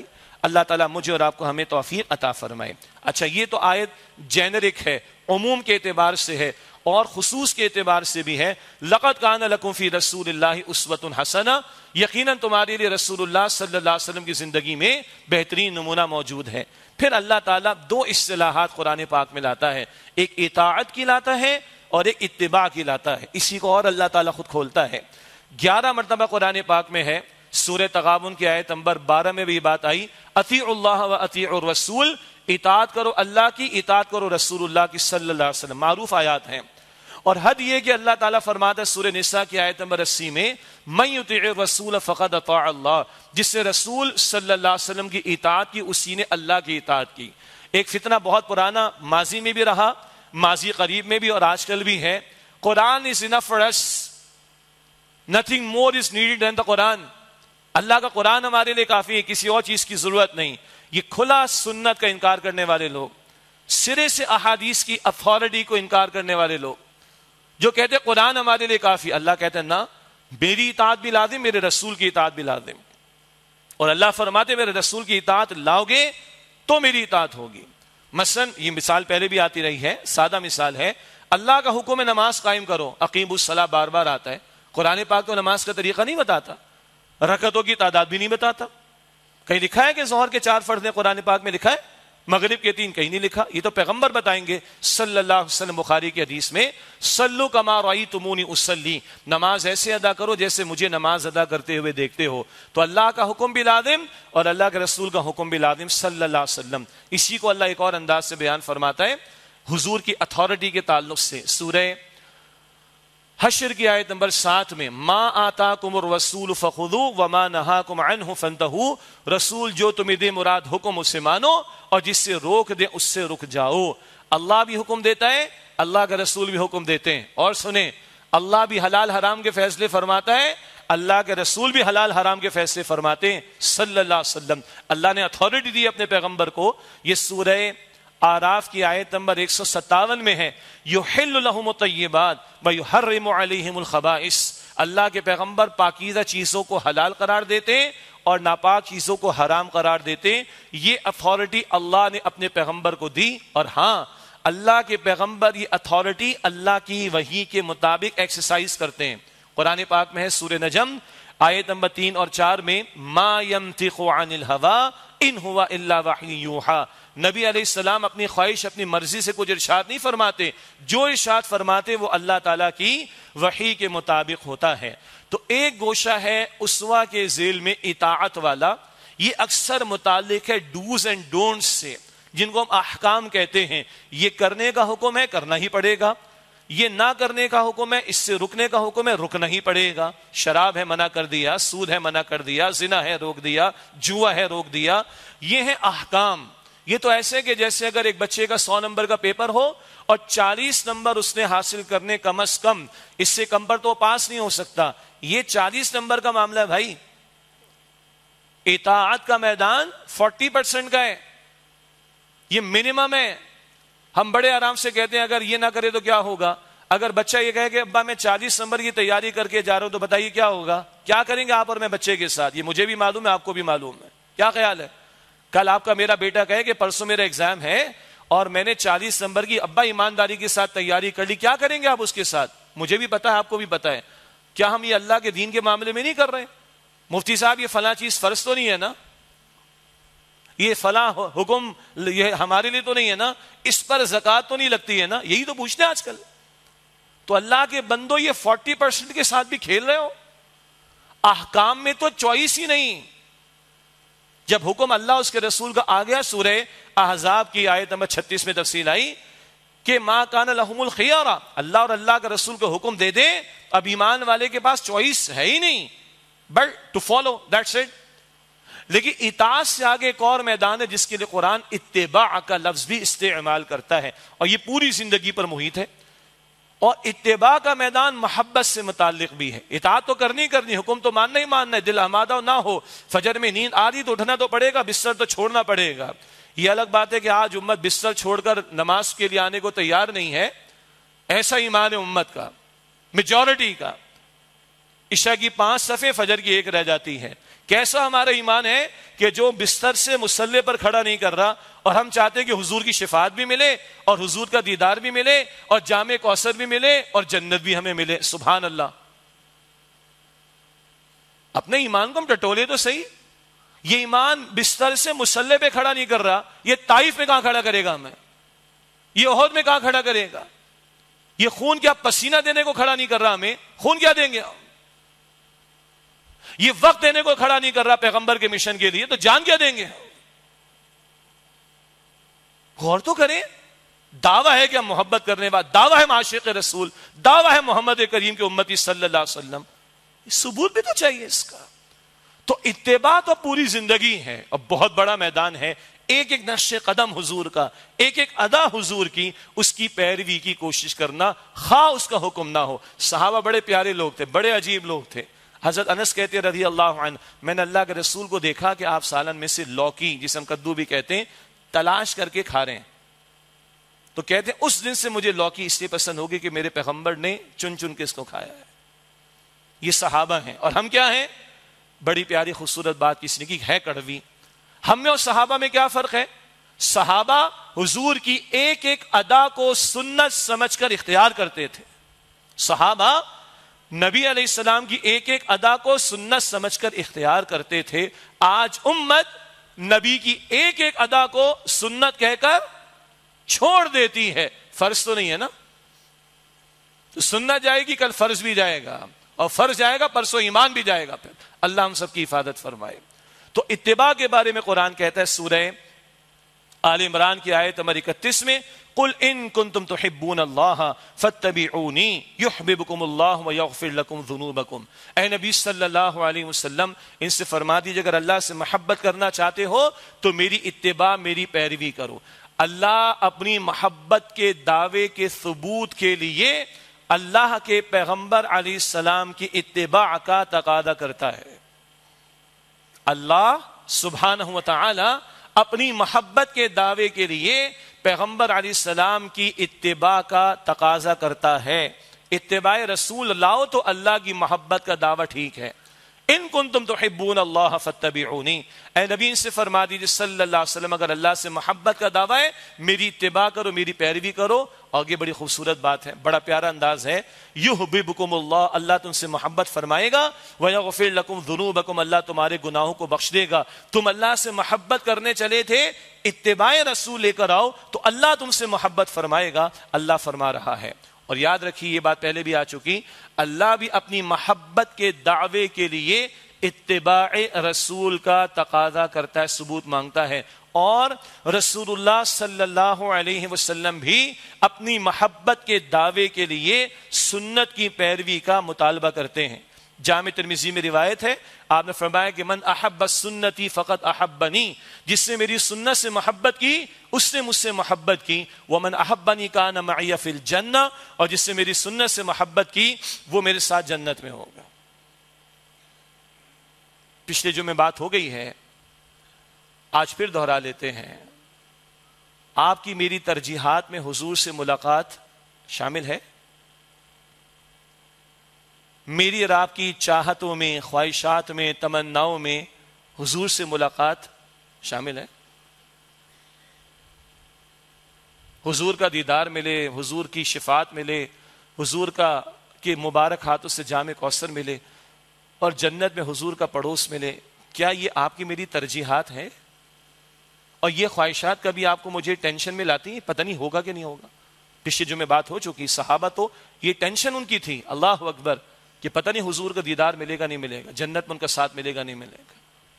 اللہ تعالیٰ مجھے اور آپ کو ہمیں توفیق عطا فرمائے۔ اچھا، یہ تو آیت جینرک ہے، عموم کے اعتبار سے ہے اور خصوص کے اعتبار سے بھی ہے۔ لقد کان لکم فی رسول اللہ اسوۃ حسنہ، یقیناً تمہارے لیے رسول اللہ صلی اللہ علیہ وسلم کی زندگی میں بہترین نمونہ موجود ہے۔ پھر اللہ تعالیٰ دو اصطلاحات قرآن پاک میں لاتا ہے، ایک اطاعت کی لاتا ہے اور ایک اتباع کی لاتا ہے۔ اسی کو اور اللہ تعالیٰ خود کھولتا ہے۔ 11 مرتبہ قرآن پاک میں ہے، سورہ تغابن کی آیت نمبر 12 میں بھی یہ بات آئی، اطیعوا اللہ و اطیعوا الرسول، اطاعت کرو اللہ کی، اطاعت کرو رسول اللہ کی صلی اللہ علیہ وسلم، معروف آیات ہیں۔ اور حد یہ کہ اللہ تعالیٰ فرماتا ہے سورہ نساء کی آیت نمبر 80 میں، من یطیع الرسول فقد اطاع اللہ، جس سے رسول صلی اللہ علیہ وسلم کی اطاعت کی اسی نے اللہ کی اطاعت کی۔ ایک فتنہ بہت پرانا ماضی میں بھی رہا، ماضی قریب میں بھی اور آج کل بھی ہے، قرآن is enough for us, nothing more is needed than the قرآن۔ اللہ کا قرآن ہمارے لیے کافی ہے، کسی اور چیز کی ضرورت نہیں۔ یہ کھلا سنت کا انکار کرنے والے لوگ، سرے سے احادیث کی اتھارٹی کو انکار کرنے والے لوگ جو کہتے ہیں قرآن ہمارے لیے کافی، اللہ کہتے ہیں نا، میری اطاعت بھی لازم، میرے رسول کی اطاعت بھی لازم۔ اور اللہ فرماتے میرے رسول کی اطاعت لاؤ گے تو میری اطاعت ہوگی۔ مثلا یہ مثال پہلے بھی آتی رہی ہے، سادہ مثال ہے، اللہ کا حکم ہے نماز قائم کرو، اقیموا الصلاۃ بار بار آتا ہے، قرآن پاک تو نماز کا طریقہ نہیں بتاتا، رکعتوں کی تعداد بھی نہیں بتاتا۔ کہیں لکھا ہے کہ ظہر کے 4 فرض ہیں قرآن پاک میں لکھا ہے؟ مغرب کے 3 کہیں نہیں لکھا، یہ تو پیغمبر بتائیں گے صلی اللہ علیہ وسلم۔ بخاری کی حدیث میں، صلو کما رأیتمونی اصلی، نماز ایسے ادا کرو جیسے مجھے نماز ادا کرتے ہوئے دیکھتے ہو۔ تو اللہ کا حکم بھی لازم اور اللہ کے رسول کا حکم بھی لازم صلی اللہ علیہ وسلم۔ اسی کو اللہ ایک اور انداز سے بیان فرماتا ہے حضور کی اتھارٹی کے تعلق سے، سورہ حشر کی آیت نمبر 7 میں، ما آتاکم الرسول فخذوا وما نہاکم عنہ فانتہوا، رسول جو تمہیں دے مراد حکم اسے مانو اور جس سے روک دے اس سے رک جاؤ۔ اللہ بھی حکم دیتا ہے، اللہ کا رسول بھی حکم دیتے ہیں۔ اور سنیں، اللہ بھی حلال حرام کے فیصلے فرماتا ہے، اللہ کے رسول بھی حلال حرام کے فیصلے فرماتے ہیں صلی اللہ علیہ وسلم۔ اللہ نے اتھارٹی دی اپنے پیغمبر کو۔ یہ سورہ آراف کی آیت نمبر 157 میں ہے، یحل لہم الطیبات ویحرم علیہم الخبائث، اللہ کے پیغمبر پاکیزہ چیزوں کو حلال قرار دیتے ہیں اور ناپاک چیزوں کو حرام قرار دیتے ہیں۔ یہ اتھارٹی اللہ نے اپنے پیغمبر کو دی، اور ہاں اللہ کے پیغمبر یہ اتھارٹی اللہ کی وحی کے مطابق ایکسرسائز کرتے ہیں۔ قرآن پاک میں ہے سورہ نجم آیت نمبر 3 اور 4 میں، ما ینطق عن الہوا ان ہوا الا وحی یوحی، نبی علیہ السلام اپنی خواہش اپنی مرضی سے کچھ ارشاد نہیں فرماتے، جو ارشاد فرماتے وہ اللہ تعالیٰ کی وحی کے مطابق ہوتا ہے۔ تو ایک گوشہ ہے اسوہ کے ذیل میں اطاعت والا، یہ اکثر متعلق ہے ڈوز اینڈ ڈونٹس سے، جن کو ہم احکام کہتے ہیں۔ یہ کرنے کا حکم ہے، کرنا ہی پڑے گا، یہ نہ کرنے کا حکم ہے، اس سے رکنے کا حکم ہے، رکنا ہی پڑے گا۔ شراب ہے منع کر دیا، سود ہے منع کر دیا، زنا ہے روک دیا، جوا ہے روک دیا، یہ ہیں احکام۔ یہ تو ایسے کہ جیسے اگر ایک بچے کا 100 نمبر کا پیپر ہو اور 40 نمبر اس نے حاصل کرنے کم از کم، اس سے کم پر تو پاس نہیں ہو سکتا۔ یہ 40 نمبر کا معاملہ ہے بھائی، اطاعت کا میدان 40% کا ہے، یہ منیمم ہے۔ ہم بڑے آرام سے کہتے ہیں اگر یہ نہ کرے تو کیا ہوگا۔ اگر بچہ یہ کہے کہ ابا میں 40 نمبر کی تیاری کر کے جا رہا ہوں، تو بتائیے کیا ہوگا، کیا کریں گے آپ اور میں بچے کے ساتھ؟ یہ مجھے بھی معلوم ہے، آپ کو بھی معلوم ہے۔ کیا خیال ہے؟ کل آپ کا میرا بیٹا کہے کہ پرسوں میرا ایگزام ہے اور میں نے 40 نمبر کی ابا ایمانداری کے ساتھ تیاری کر لی، کیا کریں گے آپ اس کے ساتھ؟ مجھے بھی پتا ہے، آپ کو بھی پتا ہے۔ کیا ہم یہ اللہ کے دین کے معاملے میں نہیں کر رہے؟ مفتی صاحب یہ فلاں چیز فرض تو نہیں ہے نا، یہ فلاں حکم یہ ہمارے لیے تو نہیں ہے نا، اس پر زکوٰۃ تو نہیں لگتی ہے نا، یہی تو پوچھتے ہیں آج کل۔ تو اللہ کے بندو یہ 40% کے ساتھ بھی کھیل رہے ہو۔ احکام میں تو چوائس ہی نہیں۔ جب حکم اللہ اس کے رسول کا آ گیا، سورہ احزاب کی آیت نمبر 36 میں تفصیل آئی کہ ما کان لہم الخیارہ، اللہ اور اللہ کا رسول کو حکم دے دے، اب ایمان والے کے پاس چوائس ہے ہی نہیں، but to follow, that's it. لیکن اطاعت سے آگے ایک اور میدان ہے جس کے لیے قرآن اتباع کا لفظ بھی استعمال کرتا ہے، اور یہ پوری زندگی پر محیط ہے۔ اور اتباع کا میدان محبت سے متعلق بھی ہے۔ اطاعت تو کرنی کرنی، حکم تو ماننا ہی ماننا ہے، دل آمادہ نہ ہو، فجر میں نیند آ رہی تو اٹھنا تو پڑے گا، بستر تو چھوڑنا پڑے گا۔ یہ الگ بات ہے کہ آج امت بستر چھوڑ کر نماز کے لیے آنے کو تیار نہیں ہے، ایسا ایمان ہے امت کا، میجورٹی کا۔ عشاء کی 5 صفیں، فجر کی 1 رہ جاتی ہے۔ کیسا ہمارا ایمان ہے کہ جو بستر سے مصلی پر کھڑا نہیں کر رہا اور ہم چاہتے ہیں کہ حضور کی شفاعت بھی ملے اور حضور کا دیدار بھی ملے اور جام کوثر بھی ملے اور جنت بھی ہمیں ملے. سبحان اللہ. اپنے ایمان کو ہم ٹٹولے تو صحیح. یہ ایمان بستر سے مصلی پہ کھڑا نہیں کر رہا, یہ طائف میں کہاں کھڑا کرے گا ہمیں؟ یہ احد میں کہاں کھڑا کرے گا؟ یہ خون کیا پسینہ دینے کو کھڑا نہیں کر رہا ہمیں؟ خون کیا دیں گے ہم؟ یہ وقت دینے کو کھڑا نہیں کر رہا پیغمبر کے مشن کے لیے, تو جان کیا دیں گے؟ غور تو کریں. دعویٰ ہے کہ ہم محبت کرنے والے, دعویٰ ہے عاشق رسول, دعویٰ ہے محمد کریم کے امتی صلی اللہ علیہ وسلم. ثبوت بھی تو چاہیے اس کا. تو اتباع تو پوری زندگی ہے اور بہت بڑا میدان ہے. ایک ایک نقش قدم حضور کا, ایک ایک ادا حضور کی, اس کی پیروی کی کوشش کرنا, خواہ اس کا حکم نہ ہو. صحابہ بڑے پیارے لوگ تھے, بڑے عجیب لوگ تھے. حضرت انس کہتے ہیں رضی اللہ عنہ, میں نے اللہ کے رسول کو دیکھا کہ آپ سالن میں سے لوکی, جسے ہم کدو بھی کہتے ہیں, تلاش کر کے کھا رہے ہیں. تو کہتے ہیں اس دن سے مجھے لوکی اس لیے پسند ہوگی کہ میرے پیغمبر نے چن چن کے اس کو کھایا ہے. یہ صحابہ ہیں. اور ہم کیا ہیں؟ بڑی پیاری خوبصورت بات کسی نے کی ہے, کڑوی. ہم میں اور صحابہ میں کیا فرق ہے؟ صحابہ حضور کی ایک ایک ادا کو سنت سمجھ کر اختیار کرتے تھے. صحابہ نبی علیہ السلام کی ایک ایک ادا کو سنت سمجھ کر اختیار کرتے تھے. آج امت نبی کی ایک ایک ادا کو سنت کہہ کر چھوڑ دیتی ہے. فرض تو نہیں ہے نا, تو سنت جائے گی, کل فرض بھی جائے گا, اور فرض جائے گا پرسوں ایمان بھی جائے گا. پھر اللہ ہم سب کی حفاظت فرمائے. تو اتباع کے بارے میں قرآن کہتا ہے سورہ آل عمران کی آیت نمبر 31 میں, قل ان کنتم تحبون اللہ فاتبعونی یحببکم اللہ ویغفر لکم ذنوبکم. اے نبی صلی اللہ علیہ وسلم, ان سے فرما دیجئے اگر اللہ سے محبت کرنا چاہتے ہو تو میری اتباع, میری پیروی کرو. اللہ اپنی محبت کے دعوے کے ثبوت کے لیے اللہ کے پیغمبر علیہ السلام کی اتباع کا تقاضا کرتا ہے. اللہ سبحانہ و تعالی اپنی محبت کے دعوے کے لیے پیغمبر علیہ السلام کی اتباع کا تقاضا کرتا ہے. اتباع رسول لاؤ تو اللہ کی محبت کا دعویٰ ٹھیک ہے. ان کنتم تحبون اللہ فاتبعونی, اے نبی ان سے فرما دیجیے صلی اللہ علیہ وسلم اگر اللہ سے محبت کا دعویٰ ہے میری اتباع کرو, میری پیروی کرو. اور یہ بڑی خوبصورت بات ہے, بڑا پیارا انداز ہے. یحببکم اللہ, اللہ تم سے محبت فرمائے گا. ویغفر لکم ذنوبکم, اللہ تمہارے گناہوں کو بخش دے گا. تم اللہ سے محبت کرنے چلے تھے, اتباع رسول لے کر آؤ تو اللہ تم سے محبت فرمائے گا. اللہ فرما رہا ہے. اور یاد رکھیے یہ بات پہلے بھی آ چکی, اللہ بھی اپنی محبت کے دعوے کے لیے اتباع رسول کا تقاضا کرتا ہے, ثبوت مانگتا ہے. اور رسول اللہ صلی اللہ علیہ وسلم بھی اپنی محبت کے دعوے کے لیے سنت کی پیروی کا مطالبہ کرتے ہیں. جامع ترمذی میں روایت ہے, آپ نے فرمایا کہ من احب سنتی فقط احبنی, جس نے میری سنت سے محبت کی اس نے مجھ سے محبت کی. ومن احبنی کان معی فی الجنہ, اور جس نے میری سنت سے محبت کی وہ میرے ساتھ جنت میں ہوگا. پچھلے جمعے بات ہو گئی ہے, آج پھر دہرا لیتے ہیں. آپ کی میری ترجیحات میں حضور سے ملاقات شامل ہے؟ میری اور آپ کی چاہتوں میں, خواہشات میں, تمناؤں میں حضور سے ملاقات شامل ہے؟ حضور کا دیدار ملے, حضور کی شفاعت ملے, حضور کا کے مبارک ہاتھوں سے جام کوثر ملے اور جنت میں حضور کا پڑوس ملے, کیا یہ آپ کی میری ترجیحات ہیں؟ اور یہ خواہشات کبھی آپ کو مجھے ٹینشن میں لاتی ہیں, پتہ نہیں ہوگا کہ نہیں ہوگا. پچھلے جمعے بات ہو چکی, صحابہ تو یہ ٹینشن ان کی تھی, اللہ اکبر, کہ پتہ نہیں حضور کا دیدار ملے گا نہیں ملے گا, جنت میں ان کا ساتھ ملے گا نہیں ملے گا.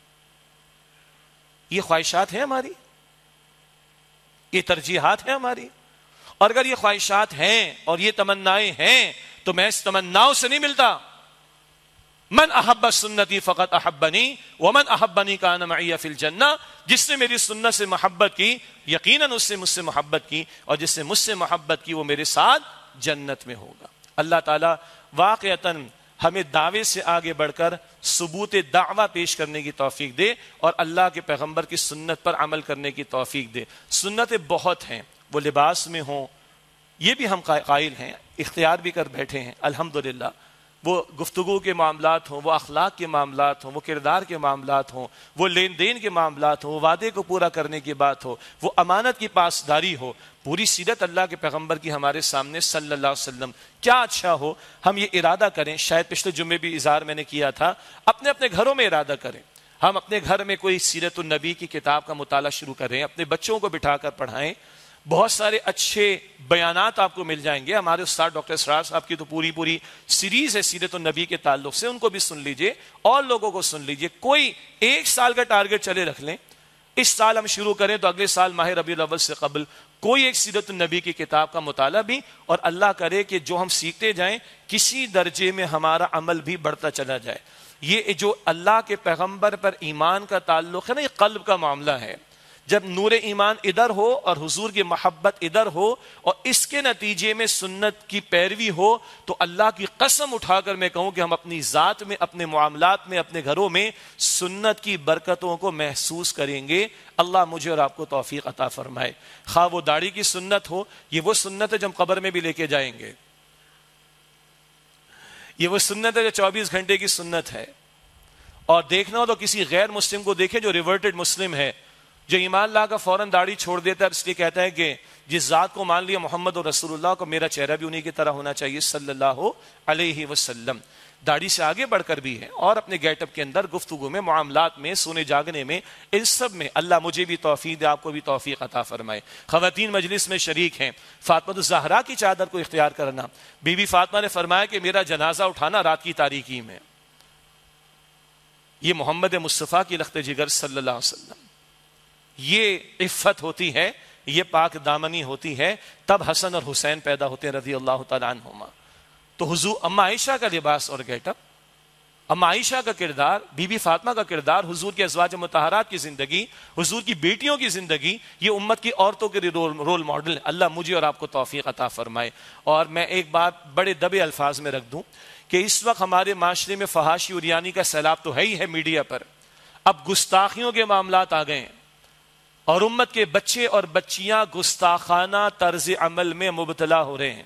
یہ خواہشات ہیں ہماری, یہ ترجیحات ہیں ہماری. اور اگر یہ خواہشات ہیں اور یہ تمنائیں ہیں تو میں اس تمناؤں سے نہیں ملتا. من احب سنتی فقط احبنی ومن احبنی کان معی فی الجنہ, جس نے میری سنت سے محبت کی یقیناً اس سے مجھ سے محبت کی, اور جس نے مجھ سے محبت کی وہ میرے ساتھ جنت میں ہوگا. اللہ تعالیٰ واقعتاً ہمیں دعوے سے آگے بڑھ کر ثبوت دعویٰ پیش کرنے کی توفیق دے اور اللہ کے پیغمبر کی سنت پر عمل کرنے کی توفیق دے. سنتیں بہت ہیں, وہ لباس میں ہوں یہ بھی ہم قائل ہیں, اختیار بھی کر بیٹھے ہیں الحمدللہ. وہ گفتگو کے معاملات ہوں، وہ اخلاق کے معاملات ہوں، وہ کردار کے معاملات ہوں، وہ لین دین کے معاملات ہوں، وہ وعدے کو پورا کرنے کی بات ہو، وہ امانت کی پاسداری ہو، پوری سیرت اللہ کے پیغمبر کی ہمارے سامنے صلی اللہ علیہ وسلم، کیا اچھا ہو ہم یہ ارادہ کریں. شاید پچھلے جمعے بھی اظہار میں نے کیا تھا، اپنے اپنے گھروں میں ارادہ کریں. ہم اپنے گھر میں کوئی سیرت النبی کی کتاب کا مطالعہ شروع کریں، اپنے بچوں کو بٹھا کر پڑھائیں. بہت سارے اچھے بیانات آپ کو مل جائیں گے. ہمارے استاد ڈاکٹر اسرار صاحب کی تو پوری سیریز ہے سیرت النبی کے تعلق سے، ان کو بھی سن لیجئے اور لوگوں کو سن لیجئے. کوئی 1 سال کا ٹارگٹ چلے رکھ لیں، اس سال ہم شروع کریں تو اگلے سال ماہ ربیع الاول سے قبل کوئی ایک سیرت النبی کی کتاب کا مطالعہ بھی، اور اللہ کرے کہ جو ہم سیکھتے جائیں کسی درجے میں ہمارا عمل بھی بڑھتا چلا جائے. یہ جو اللہ کے پیغمبر پر ایمان کا تعلق ہے نا، یہ قلب کا معاملہ ہے. جب نور ایمان ادھر ہو اور حضور کی محبت ادھر ہو اور اس کے نتیجے میں سنت کی پیروی ہو، تو اللہ کی قسم اٹھا کر میں کہوں کہ ہم اپنی ذات میں، اپنے معاملات میں، اپنے گھروں میں سنت کی برکتوں کو محسوس کریں گے. اللہ مجھے اور آپ کو توفیق عطا فرمائے. خواہ وہ داڑھی کی سنت ہو، یہ وہ سنت ہے جو ہم قبر میں بھی لے کے جائیں گے. یہ وہ سنت ہے جو 24 گھنٹے کی سنت ہے. اور دیکھنا ہو تو کسی غیر مسلم کو دیکھے جو ریورٹڈ مسلم ہے، جو ایمان لا کا فوراً داڑھی چھوڑ دیتا ہے، اس لیے کہتا ہے کہ جس ذات کو مان لیا محمد اور رسول اللہ کو، میرا چہرہ بھی انہی کی طرح ہونا چاہیے صلی اللہ علیہ وسلم. داڑھی سے آگے بڑھ کر بھی ہے، اور اپنے گیٹ اپ کے اندر، گفتگو میں، معاملات میں، سونے جاگنے میں، ان سب میں اللہ مجھے بھی توفیق دے، آپ کو بھی توفیق عطا فرمائے. خواتین مجلس میں شریک ہیں، فاطمہ الزہرا کی چادر کو اختیار کرنا. بی بی فاطمہ نے فرمایا کہ میرا جنازہ اٹھانا رات کی تاریکی میں. یہ محمد مصطفیٰ کی لخت جگر صلی اللہ علیہ وسلم، یہ عفت ہوتی ہے، یہ پاک دامنی ہوتی ہے. تب حسن اور حسین پیدا ہوتے ہیں رضی اللہ تعالیٰ عنہما. تو حضور اما عائشہ کا لباس اور گیٹ اپ، اما عائشہ کا کردار، بی بی فاطمہ کا کردار، حضور کے ازواج مطہرات کی زندگی، حضور کی بیٹیوں کی زندگی، یہ امت کی عورتوں کے رول ماڈل. اللہ مجھے اور آپ کو توفیق عطا فرمائے. اور میں ایک بات بڑے دبے الفاظ میں رکھ دوں کہ اس وقت ہمارے معاشرے میں فحاشی اور یعنی کا سیلاب تو ہے ہی ہے میڈیا پر. اب گستاخیوں کے معاملات آ گئے ہیں اور امت کے بچے اور بچیاں گستاخانہ طرز عمل میں مبتلا ہو رہے ہیں.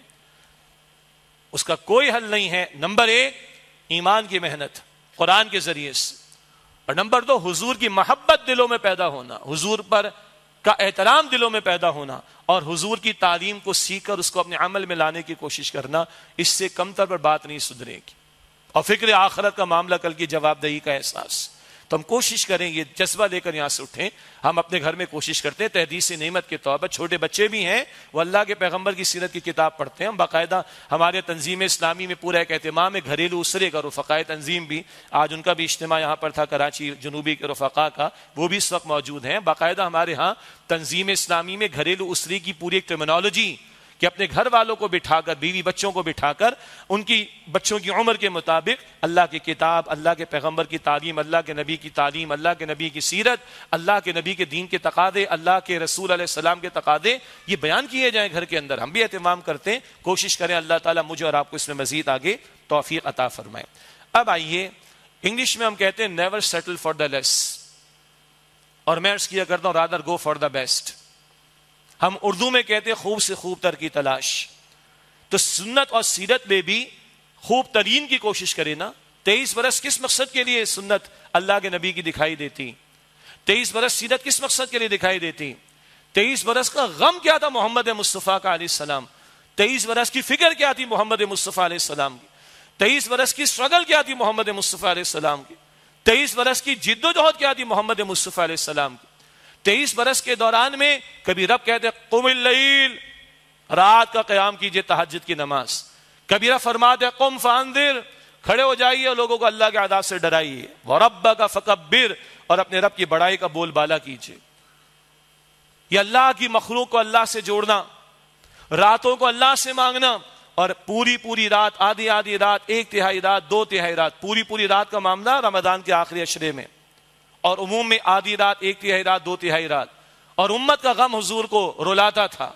اس کا کوئی حل نہیں ہے. نمبر 1 ایمان کی محنت قرآن کے ذریعے سے، اور نمبر 2 حضور کی محبت دلوں میں پیدا ہونا، حضور پر کا احترام دلوں میں پیدا ہونا، اور حضور کی تعلیم کو سیکھ کر اس کو اپنے عمل میں لانے کی کوشش کرنا. اس سے کم تر پر بات نہیں سدھرے گی. اور فکر آخرت کا معاملہ، کل کی جواب دہی کا احساس. تو ہم کوشش کریں، یہ جذبہ لے کر یہاں سے اٹھیں. ہم اپنے گھر میں کوشش کرتے ہیں تحدیث نعمت کے طور پر. چھوٹے بچے بھی ہیں وہ اللہ کے پیغمبر کی سیرت کی کتاب پڑھتے ہیں. ہم باقاعدہ ہمارے تنظیم اسلامی میں پورا ایک اہتمام ہے گھریلو اسرے کا. رفقائے تنظیم بھی، آج ان کا بھی اجتماع یہاں پر تھا کراچی جنوبی کے رفقا کا، وہ بھی اس وقت موجود ہیں. باقاعدہ ہمارے ہاں تنظیم اسلامی میں گھریلو اسرے کی پوری ایک ٹرمینالوجی کہ اپنے گھر والوں کو بٹھا کر، بیوی بچوں کو بٹھا کر، ان کی بچوں کی عمر کے مطابق اللہ کی کتاب، اللہ کے پیغمبر کی تعلیم، اللہ کے نبی کی تعلیم، اللہ کے نبی کی سیرت، اللہ کے نبی کے دین کے تقاضے، اللہ کے رسول علیہ السلام کے تقاضے، یہ بیان کیے جائیں گھر کے اندر. ہم بھی اہتمام کرتے ہیں، کوشش کریں. اللہ تعالیٰ مجھے اور آپ کو اس میں مزید آگے توفیق عطا فرمائے. اب آئیے، انگلش میں ہم کہتے ہیں never settle for the less, اور میں عرض کیا کرتا ہوں rather go for the best. ہم اردو میں کہتے ہیں خوب سے خوب تر کی تلاش. تو سنت اور سیرت میں بھی خوب ترین کی کوشش کرے نا. 23 برس کس مقصد کے لیے سنت اللہ کے نبی کی دکھائی دیتی؟ 23 برس سیرت کس مقصد کے لیے دکھائی دیتی؟ 23 برس کا غم کیا تھا محمد مصطفیٰ کا علیہ السلام؟ 23 برس کی فکر کیا تھی محمد مصطفیٰ علیہ السلام کی؟ 23 برس کی اسٹرگل کیا تھی محمد مصطفیٰ علیہ السلام کی؟ 23 برس کی جد و جہد کیا تھی محمد مصطفیٰ علیہ السلام کی؟ 23 برس کے دوران میں کبھی رب کہتے قم اللیل، رات کا قیام کیجئے، تہجد کی نماز. کبھی رب فرماتے قم فانذر، کھڑے ہو جائیے اور لوگوں کو اللہ کے عذاب سے ڈرائیے. وربک فکبر، اور اپنے رب کی بڑائی کا بول بالا کیجئے. یہ اللہ کی مخلوق کو اللہ سے جوڑنا، راتوں کو اللہ سے مانگنا، اور پوری رات، آدھی رات، 1/3 رات، 2/3 رات، پوری رات کا معاملہ رمضان کے آخری عشرے میں، اور عموم میں آدھی رات، 1/3 رات، 2/3 رات. اور امت کا غم حضور کو رلاتا تھا،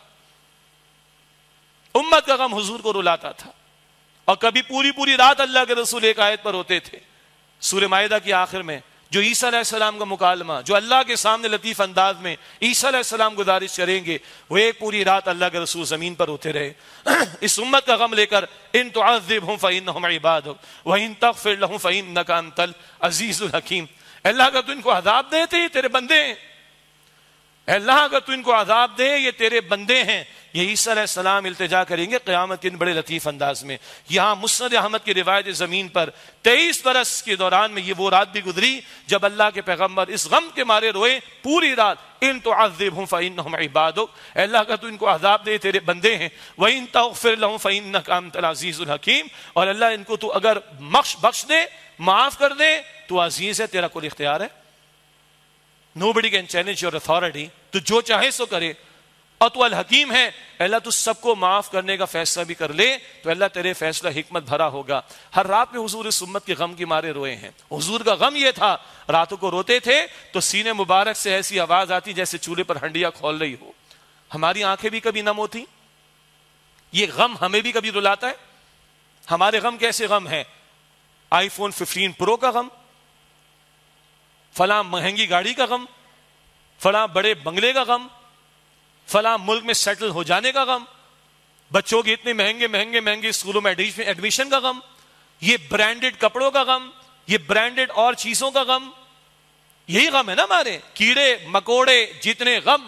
امت کا غم حضور کو رلاتا تھا. اور کبھی پوری رات اللہ کے رسول ایک آیت پر ہوتے تھے. سورہ مائدہ کی آخر میں جو عیسیٰ علیہ السلام کا مکالمہ جو اللہ کے سامنے لطیف انداز میں عیسیٰ علیہ السلام گزارش کریں گے، وہ ایک پوری رات اللہ کے رسول زمین پر ہوتے رہے اس امت کا غم لے کر، ان تعذبہم فإنہم عبادک وإن تغفر لہم فإنک انت العزیز الحکیم۔ اللہ کا تو ان کو عذاب دے، یہ تیرے بندے ہیں، اللہ اگر تو ان کو عذاب دے یہ تیرے بندے ہیں۔ یہ عیسیٰ علیہ السلام التجا کریں گے قیامت کے بڑے لطیف انداز میں۔ یہاں مسند احمد کی روایت زمین پر 23 برس کے دوران میں یہ وہ رات بھی گزری جب اللہ کے پیغمبر اس غم کے مارے روئے پوری رات، ان تعذبہم فإنہم عبادک، اللہ کا تو ان کو عذاب دے تیرے بندے ہیں، وإن تغفر لہم فإنک انت العزیز الحکیم، اور اللہ ان کو تو اگر بخش دے معاف کر دے تو عزیز ہے، تیرا کوئی اختیار ہے۔ Nobody can challenge your authority، تو جو چاہے سو کرے، اور تو الحکیم ہے، اللہ تو سب کو معاف کرنے کا فیصلہ بھی کر لے تو اللہ تیرے فیصلہ حکمت بھرا ہوگا۔ ہر رات میں حضور اس امت کے غم کے مارے روئے ہیں۔ حضور کا غم یہ تھا، راتوں کو روتے تھے تو سینے مبارک سے ایسی آواز آتی جیسے چولہے پر ہنڈیا کھول رہی ہو۔ ہماری آنکھیں بھی کبھی نم ہوتی، یہ غم ہمیں بھی کبھی رلاتا ہے۔ ہمارے غم کیسے غم ہیں؟ آئی فون 15 پرو کا غم، فلاں مہنگی گاڑی کا غم، فلاں بڑے بنگلے کا غم، فلاں ملک میں سیٹل ہو جانے کا غم، بچوں کے اتنے مہنگے اسکولوں میں ایڈمیشن کا غم، یہ برانڈڈ کپڑوں کا غم، یہ برانڈڈ اور چیزوں کا غم، یہی غم ہے نا ہمارے، کیڑے مکوڑے جتنے غم،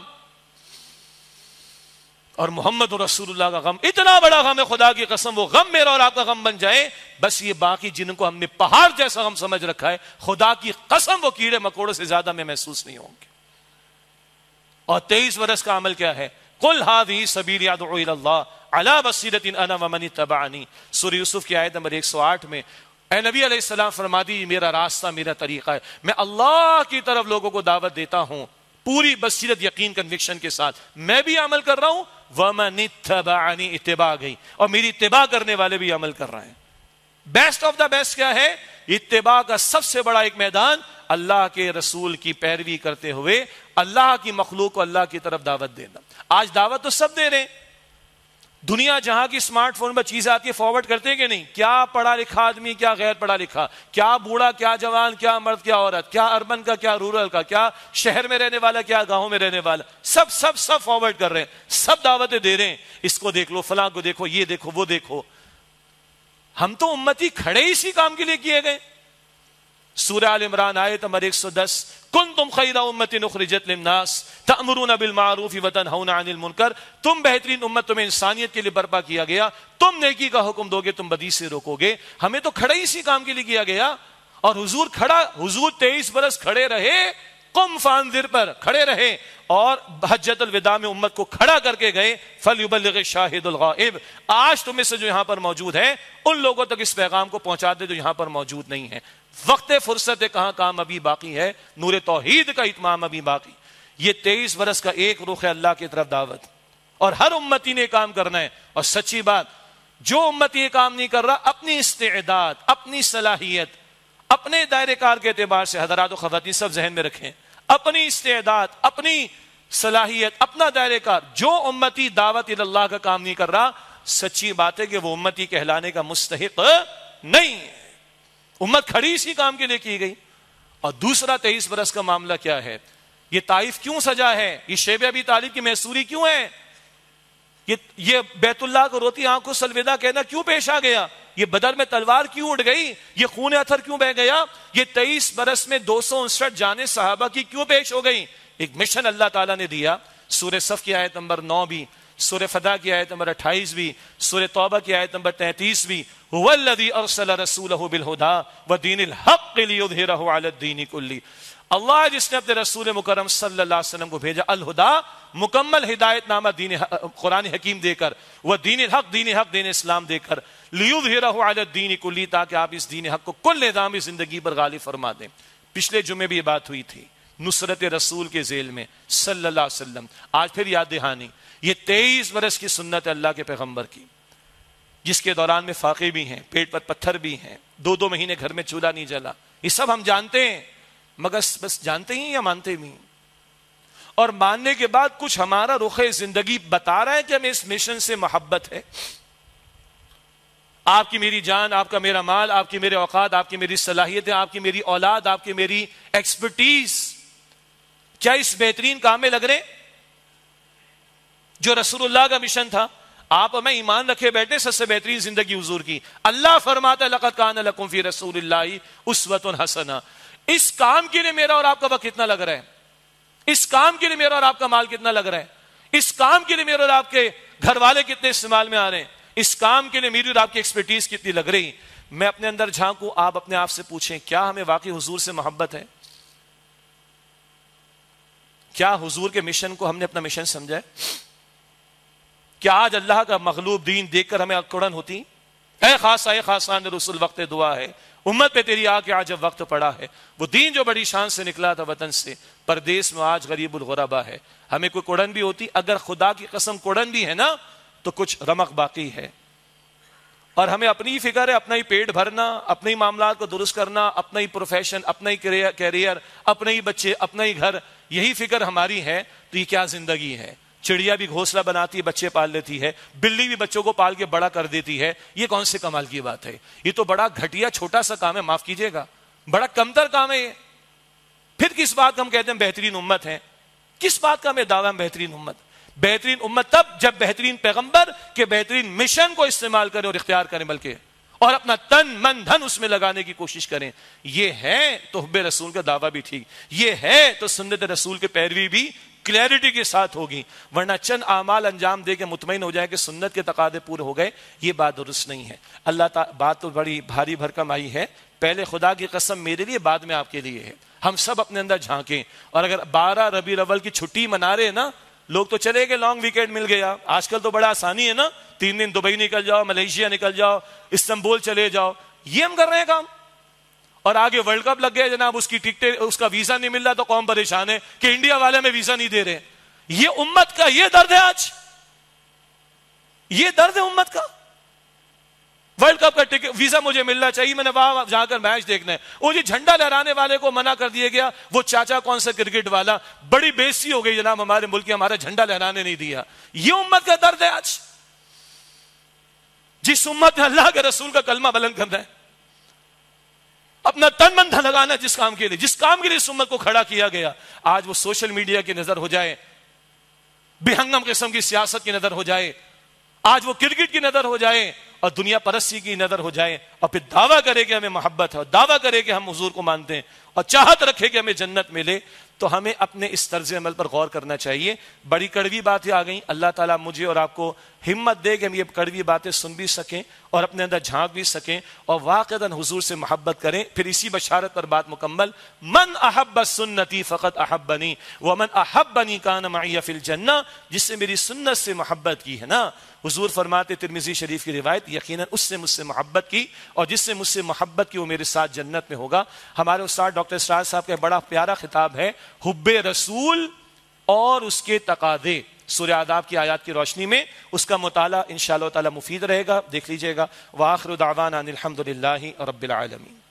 اور محمد رسول اللہ کا غم اتنا بڑا غم ہے، خدا کی قسم وہ غم میرا اور آپ کا غم بن جائے، بس یہ باقی جن کو ہم نے پہاڑ جیسا غم سمجھ رکھا ہے، خدا کی قسم وہ کیڑے مکوڑوں سے زیادہ میں محسوس نہیں ہوں گے۔ اور 23 برس کا عمل کیا ہے؟ قل هذه سبیلی ادعو الی اللہ علی بصیرۃ انا ومن اتبعنی، سورہ یوسف کی آیت نمبر 108 میں اے نبی علیہ السلام فرما دیجیے میرا راستہ میرا طریقہ ہے، میں اللہ کی طرف لوگوں کو دعوت دیتا ہوں پوری بصیرت یقین کنوکشن کے ساتھ، میں بھی عمل کر رہا ہوں، ومن اتبعنی اتباع گئی، اور میری اتباع کرنے والے بھی عمل کر رہے ہیں۔ بیسٹ آف دا بیسٹ کیا ہے؟ اتباع کا سب سے بڑا ایک میدان اللہ کے رسول کی پیروی کرتے ہوئے اللہ کی مخلوق کو اللہ کی طرف دعوت دینا۔ آج دعوت تو سب دے رہے ہیں، دنیا جہاں کی اسمارٹ فون پر چیزیں آتی ہے فارورڈ کرتے کہ نہیں؟ کیا پڑھا لکھا آدمی، کیا غیر پڑھا لکھا، کیا بوڑھا، کیا جوان، کیا مرد، کیا عورت، کیا اربن کا، کیا رورل کا، کیا شہر میں رہنے والا، کیا گاؤں میں رہنے والا، سب فارورڈ کر رہے ہیں، سب دعوتیں دے رہے ہیں، اس کو دیکھ لو، فلاں کو دیکھو، یہ دیکھو، وہ دیکھو۔ ہم تو امتی کھڑے اسی کام کے لیے کیے گئے۔ سورہ آل عمران آیت نمبر 110، کنتم خیر امت اخرجت للناس تأمرون بالمعروف وتنہون عن المنکر، تم بہترین امت، تمہیں انسانیت کے لیے برپا کیا گیا، تم نیکی کا حکم دو گے، تم بدی سے روکو گے۔ ہمیں تو کھڑا اسی کام کے لیے کیا گیا، اور حضور 23 برس کھڑے رہے، قم فانذر پر کھڑے رہے، اور حجۃ الوداع میں امت کو کھڑا کر کے گئے، فلیبلغ الشاہد الغائب، آج تم میں سے جو یہاں پر موجود ہے ان لوگوں تک اس پیغام کو پہنچا دے جو یہاں پر موجود نہیں ہے۔ وقت فرصت ہے، کہاں کام ابھی باقی ہے، نور توحید کا اتمام ابھی باقی۔ یہ 23 برس کا ایک رخ ہے اللہ کی طرف دعوت، اور ہر امتی نے کام کرنا ہے۔ اور سچی بات، جو امتی یہ کام نہیں کر رہا، اپنی استعداد، اپنی صلاحیت، اپنے دائرے کار کے اعتبار سے، حضرات و خواتین سب ذہن میں رکھیں، اپنی استعداد، اپنی صلاحیت، اپنا دائرے کار، جو امتی دعوت اللہ کا کام نہیں کر رہا، سچی بات ہے کہ وہ امتی کہلانے کا مستحق نہیں ہے۔ امت کھڑی اسی کام کے لیے کی گئی۔ اور دوسرا 23 برس کا معاملہ کیا ہے؟ یہ طائف کیوں سجا ہے؟ یہ شیب ابی طالب کی محصوری کیوں ہے؟ یہ بیت اللہ کو روتی آنکھوں سے الوداع کہنا کیوں پیش آ گیا؟ یہ بدر میں تلوار کیوں اٹھ گئی؟ یہ خون اثر کیوں بہ گیا؟ یہ 23 برس میں 259 جانیں صحابہ کی کیوں پیش ہو گئی؟ ایک مشن اللہ تعالیٰ نے دیا۔ سورہ صف کی آیت نمبر 9 بھی، سورہ فتح کی آیت نمبر 28 بھی، سورہ توبہ کی آیت نمبر 33 بھی، هو الذی ارسل رسولہ بالہدی ودین الحق لیظہرہ علی الدین کلہ، اللہ جس نے اپنے رسول مکرم صلی اللہ علیہ وسلم کو بھیجا الہدا، مکمل ہدایت نامہ دین قرآن حکیم دے کر، وہ دین الحق، دین حق، دین اسلام دے کر، لیظہرہ علی الدین کلہ، تاکہ آپ اس دین حق کو کل نظام زندگی پر غالب فرما دیں۔ پچھلے جمعے بھی یہ بات ہوئی تھی، نصرت رسول کے ذیل میں صلی اللہ علیہ وسلم۔ آج پھر یاد دہانی، یہ 23 برس کی سنت ہے اللہ کے پیغمبر کی، جس کے دوران میں فاقے بھی ہیں، پیٹ پر پتھر بھی ہیں، 2 مہینے گھر میں چولہا نہیں جلا، یہ سب ہم جانتے ہیں، مگر بس جانتے ہی یا مانتے بھی ہیں؟ اور ماننے کے بعد کچھ ہمارا رخ زندگی بتا رہا ہے کہ ہمیں اس مشن سے محبت ہے؟ آپ کی میری جان، آپ کا میرا مال، آپ کی میرے اوقات، آپ کی میری صلاحیتیں، آپ کی میری اولاد، آپ کی میری ایکسپرٹیز، کیا اس بہترین کام میں لگ رہے جو رسول اللہ کا مشن تھا؟ آپ اور میں ایمان رکھے بیٹھے سب سے بہترین زندگی حضور کی. اللہ فرماتا ہے لقد کان لکم فی رسول اللہ اسوۃ حسنہ. اس کام کے لیے میرا اور آپ کا وقت کتنا لگ رہا ہے؟ اس کام کے لیے میرا اور آپ کا مال کتنا لگ رہا ہے؟ اس کام کے لیے میرے اور آپ کے گھر والے کتنے استعمال میں آ رہے ہیں؟ اس کام کے لیے میری اور آپ کی ایکسپرٹیز کتنی لگ رہی؟ میں اپنے اندر جھانکوں، آپ اپنے آپ سے پوچھیں کیا ہمیں واقعی حضور سے محبت ہے؟ کیا حضور کے مشن کو ہم نے اپنا مشن سمجھا ہے؟ کیا آج اللہ کا مغلوب دین دیکھ کر ہمیں اکڑن ہوتی؟ اے خاصا اے خاصان رسول وقت دعا ہے، امت پہ تیری آ کے آج جب وقت پڑا ہے. وہ دین جو بڑی شان سے نکلا تھا وطن سے، پردیس میں آج غریب الغربا ہے. ہمیں کوئی کوڑن بھی ہوتی؟ اگر خدا کی قسم کوڑن بھی ہے نا تو کچھ رمق باقی ہے. اور ہمیں اپنی ہی فکر ہے، اپنا ہی پیٹ بھرنا، اپنے ہی معاملات کو درست کرنا، اپنا ہی پروفیشن، اپنا ہی کیریئر، اپنے ہی بچے، اپنا ہی گھر، یہی فکر ہماری ہے. تو یہ کیا زندگی ہے؟ چڑیا بھی گھونسلہ بناتی ہے، بچے پال لیتی ہے، بلی بھی بچوں کو پال کے بڑا کر دیتی ہے. یہ کون سے کمال کی بات ہے؟ یہ تو بڑا گھٹیا چھوٹا سا کام ہے، معاف کیجیے گا، بڑا کمتر کام ہے یہ. پھر کس بات کا ہم کہتے ہیں بہترین امت ہے؟ کس بات کا ہمیں دعویٰ ہے بہترین امت؟ بہترین امت تب جب بہترین پیغمبر کے بہترین مشن کو استعمال کریں اور اختیار کریں، بلکہ اور اپنا تن من دھن اس میں لگانے کی کوشش کریں. یہ ہے تو حب رسول کا دعویٰ بھی ٹھیک، یہ ہے تو سنت رسول کے پیروی بھی کلیئرٹی کے ساتھ ہوگی. ورنہ چند اعمال انجام دے کے مطمئن ہو جائے کہ سنت کے تقاضے پورے ہو گئے، یہ بات درست نہیں ہے. اللہ تعالی بات تو بڑی بھاری بھرکم آئی ہے. پہلے خدا کی قسم میرے لیے، بعد میں آپ کے لیے ہے. ہم سب اپنے اندر جھانکیں. اور اگر 12 ربیع الاول کی چھٹی منا رہے نا لوگ، تو چلے گئے لانگ ویکینڈ مل گیا. آج کل تو بڑا آسانی ہے نا، 3 دن دبئی نکل جاؤ، ملیشیا نکل جاؤ، استنبول چلے جاؤ. یہ ہم کر رہے ہیں کام. اور آگے ورلڈ کپ لگ گیا جناب، اس کی ٹکٹیں، اس کا ویزا نہیں مل رہا تو قوم پریشان ہے کہ انڈیا والے میں ویزا نہیں دے رہے. یہ امت کا یہ درد ہے آج، یہ درد ہے امت کا. ورلڈ کپ کا ویزا مجھے ملنا چاہیے، میں نے وہاں جا کر میچ دیکھنا ہے. وہ جی جھنڈا لہرانے والے کو منع کر دیا گیا، وہ چاچا کون سا کرکٹ والا، بڑی بے عزتی ہو گئی جناب ہمارے ملک کی، ہمارا جھنڈا لہرانے نہیں دیا. یہ امت کا درد ہے آج. جس امت نے اللہ کے رسول کا کلمہ بلند کرنا ہے، اپنا تن من دھن لگانا جس کام کے لیے، جس کام کے لیے اس امت کو کھڑا کیا گیا، آج وہ سوشل میڈیا کی نظر ہو جائے، بے ہنگم قسم کی سیاست کی نظر ہو جائے، آج وہ کرکٹ کی نظر ہو جائے اور دنیا پرستی کی نظر ہو جائے، اور پھر دعویٰ کرے کہ ہمیں محبت ہے، اور دعویٰ کرے کہ ہم حضور کو مانتے ہیں، اور چاہت رکھے کہ ہمیں جنت ملے. تو ہمیں اپنے اس طرز عمل پر غور کرنا چاہیے. بڑی کڑوی باتیں آ گئیں. اللہ تعالیٰ مجھے اور آپ کو ہمت دے کہ ہم یہ کڑوی باتیں سن بھی سکیں اور اپنے اندر جھانک بھی سکیں اور واقعتاً حضور سے محبت کریں. پھر اسی بشارت پر بات مکمل. من احب سنتی فقط احبنی ومن احبنی کان معی فی الجنہ. جس سے میری سنت سے محبت کی ہے نا، حضور فرماتے ترمذی شریف کی روایت، یقیناً اس سے مجھ سے محبت کی، اور جس سے مجھ سے محبت کی وہ میرے ساتھ جنت میں ہوگا. ہمارے استاد ڈاکٹر اسرار صاحب کا بڑا پیارا خطاب ہے، حب رسول اور اس کے تقاضے. سورہ آداب کی آیات کی روشنی میں اس کا مطالعہ انشاءاللہ تعالی مفید رہے گا، دیکھ لیجئے گا. وآخر دعوانا ان الحمد للہ رب العالمین.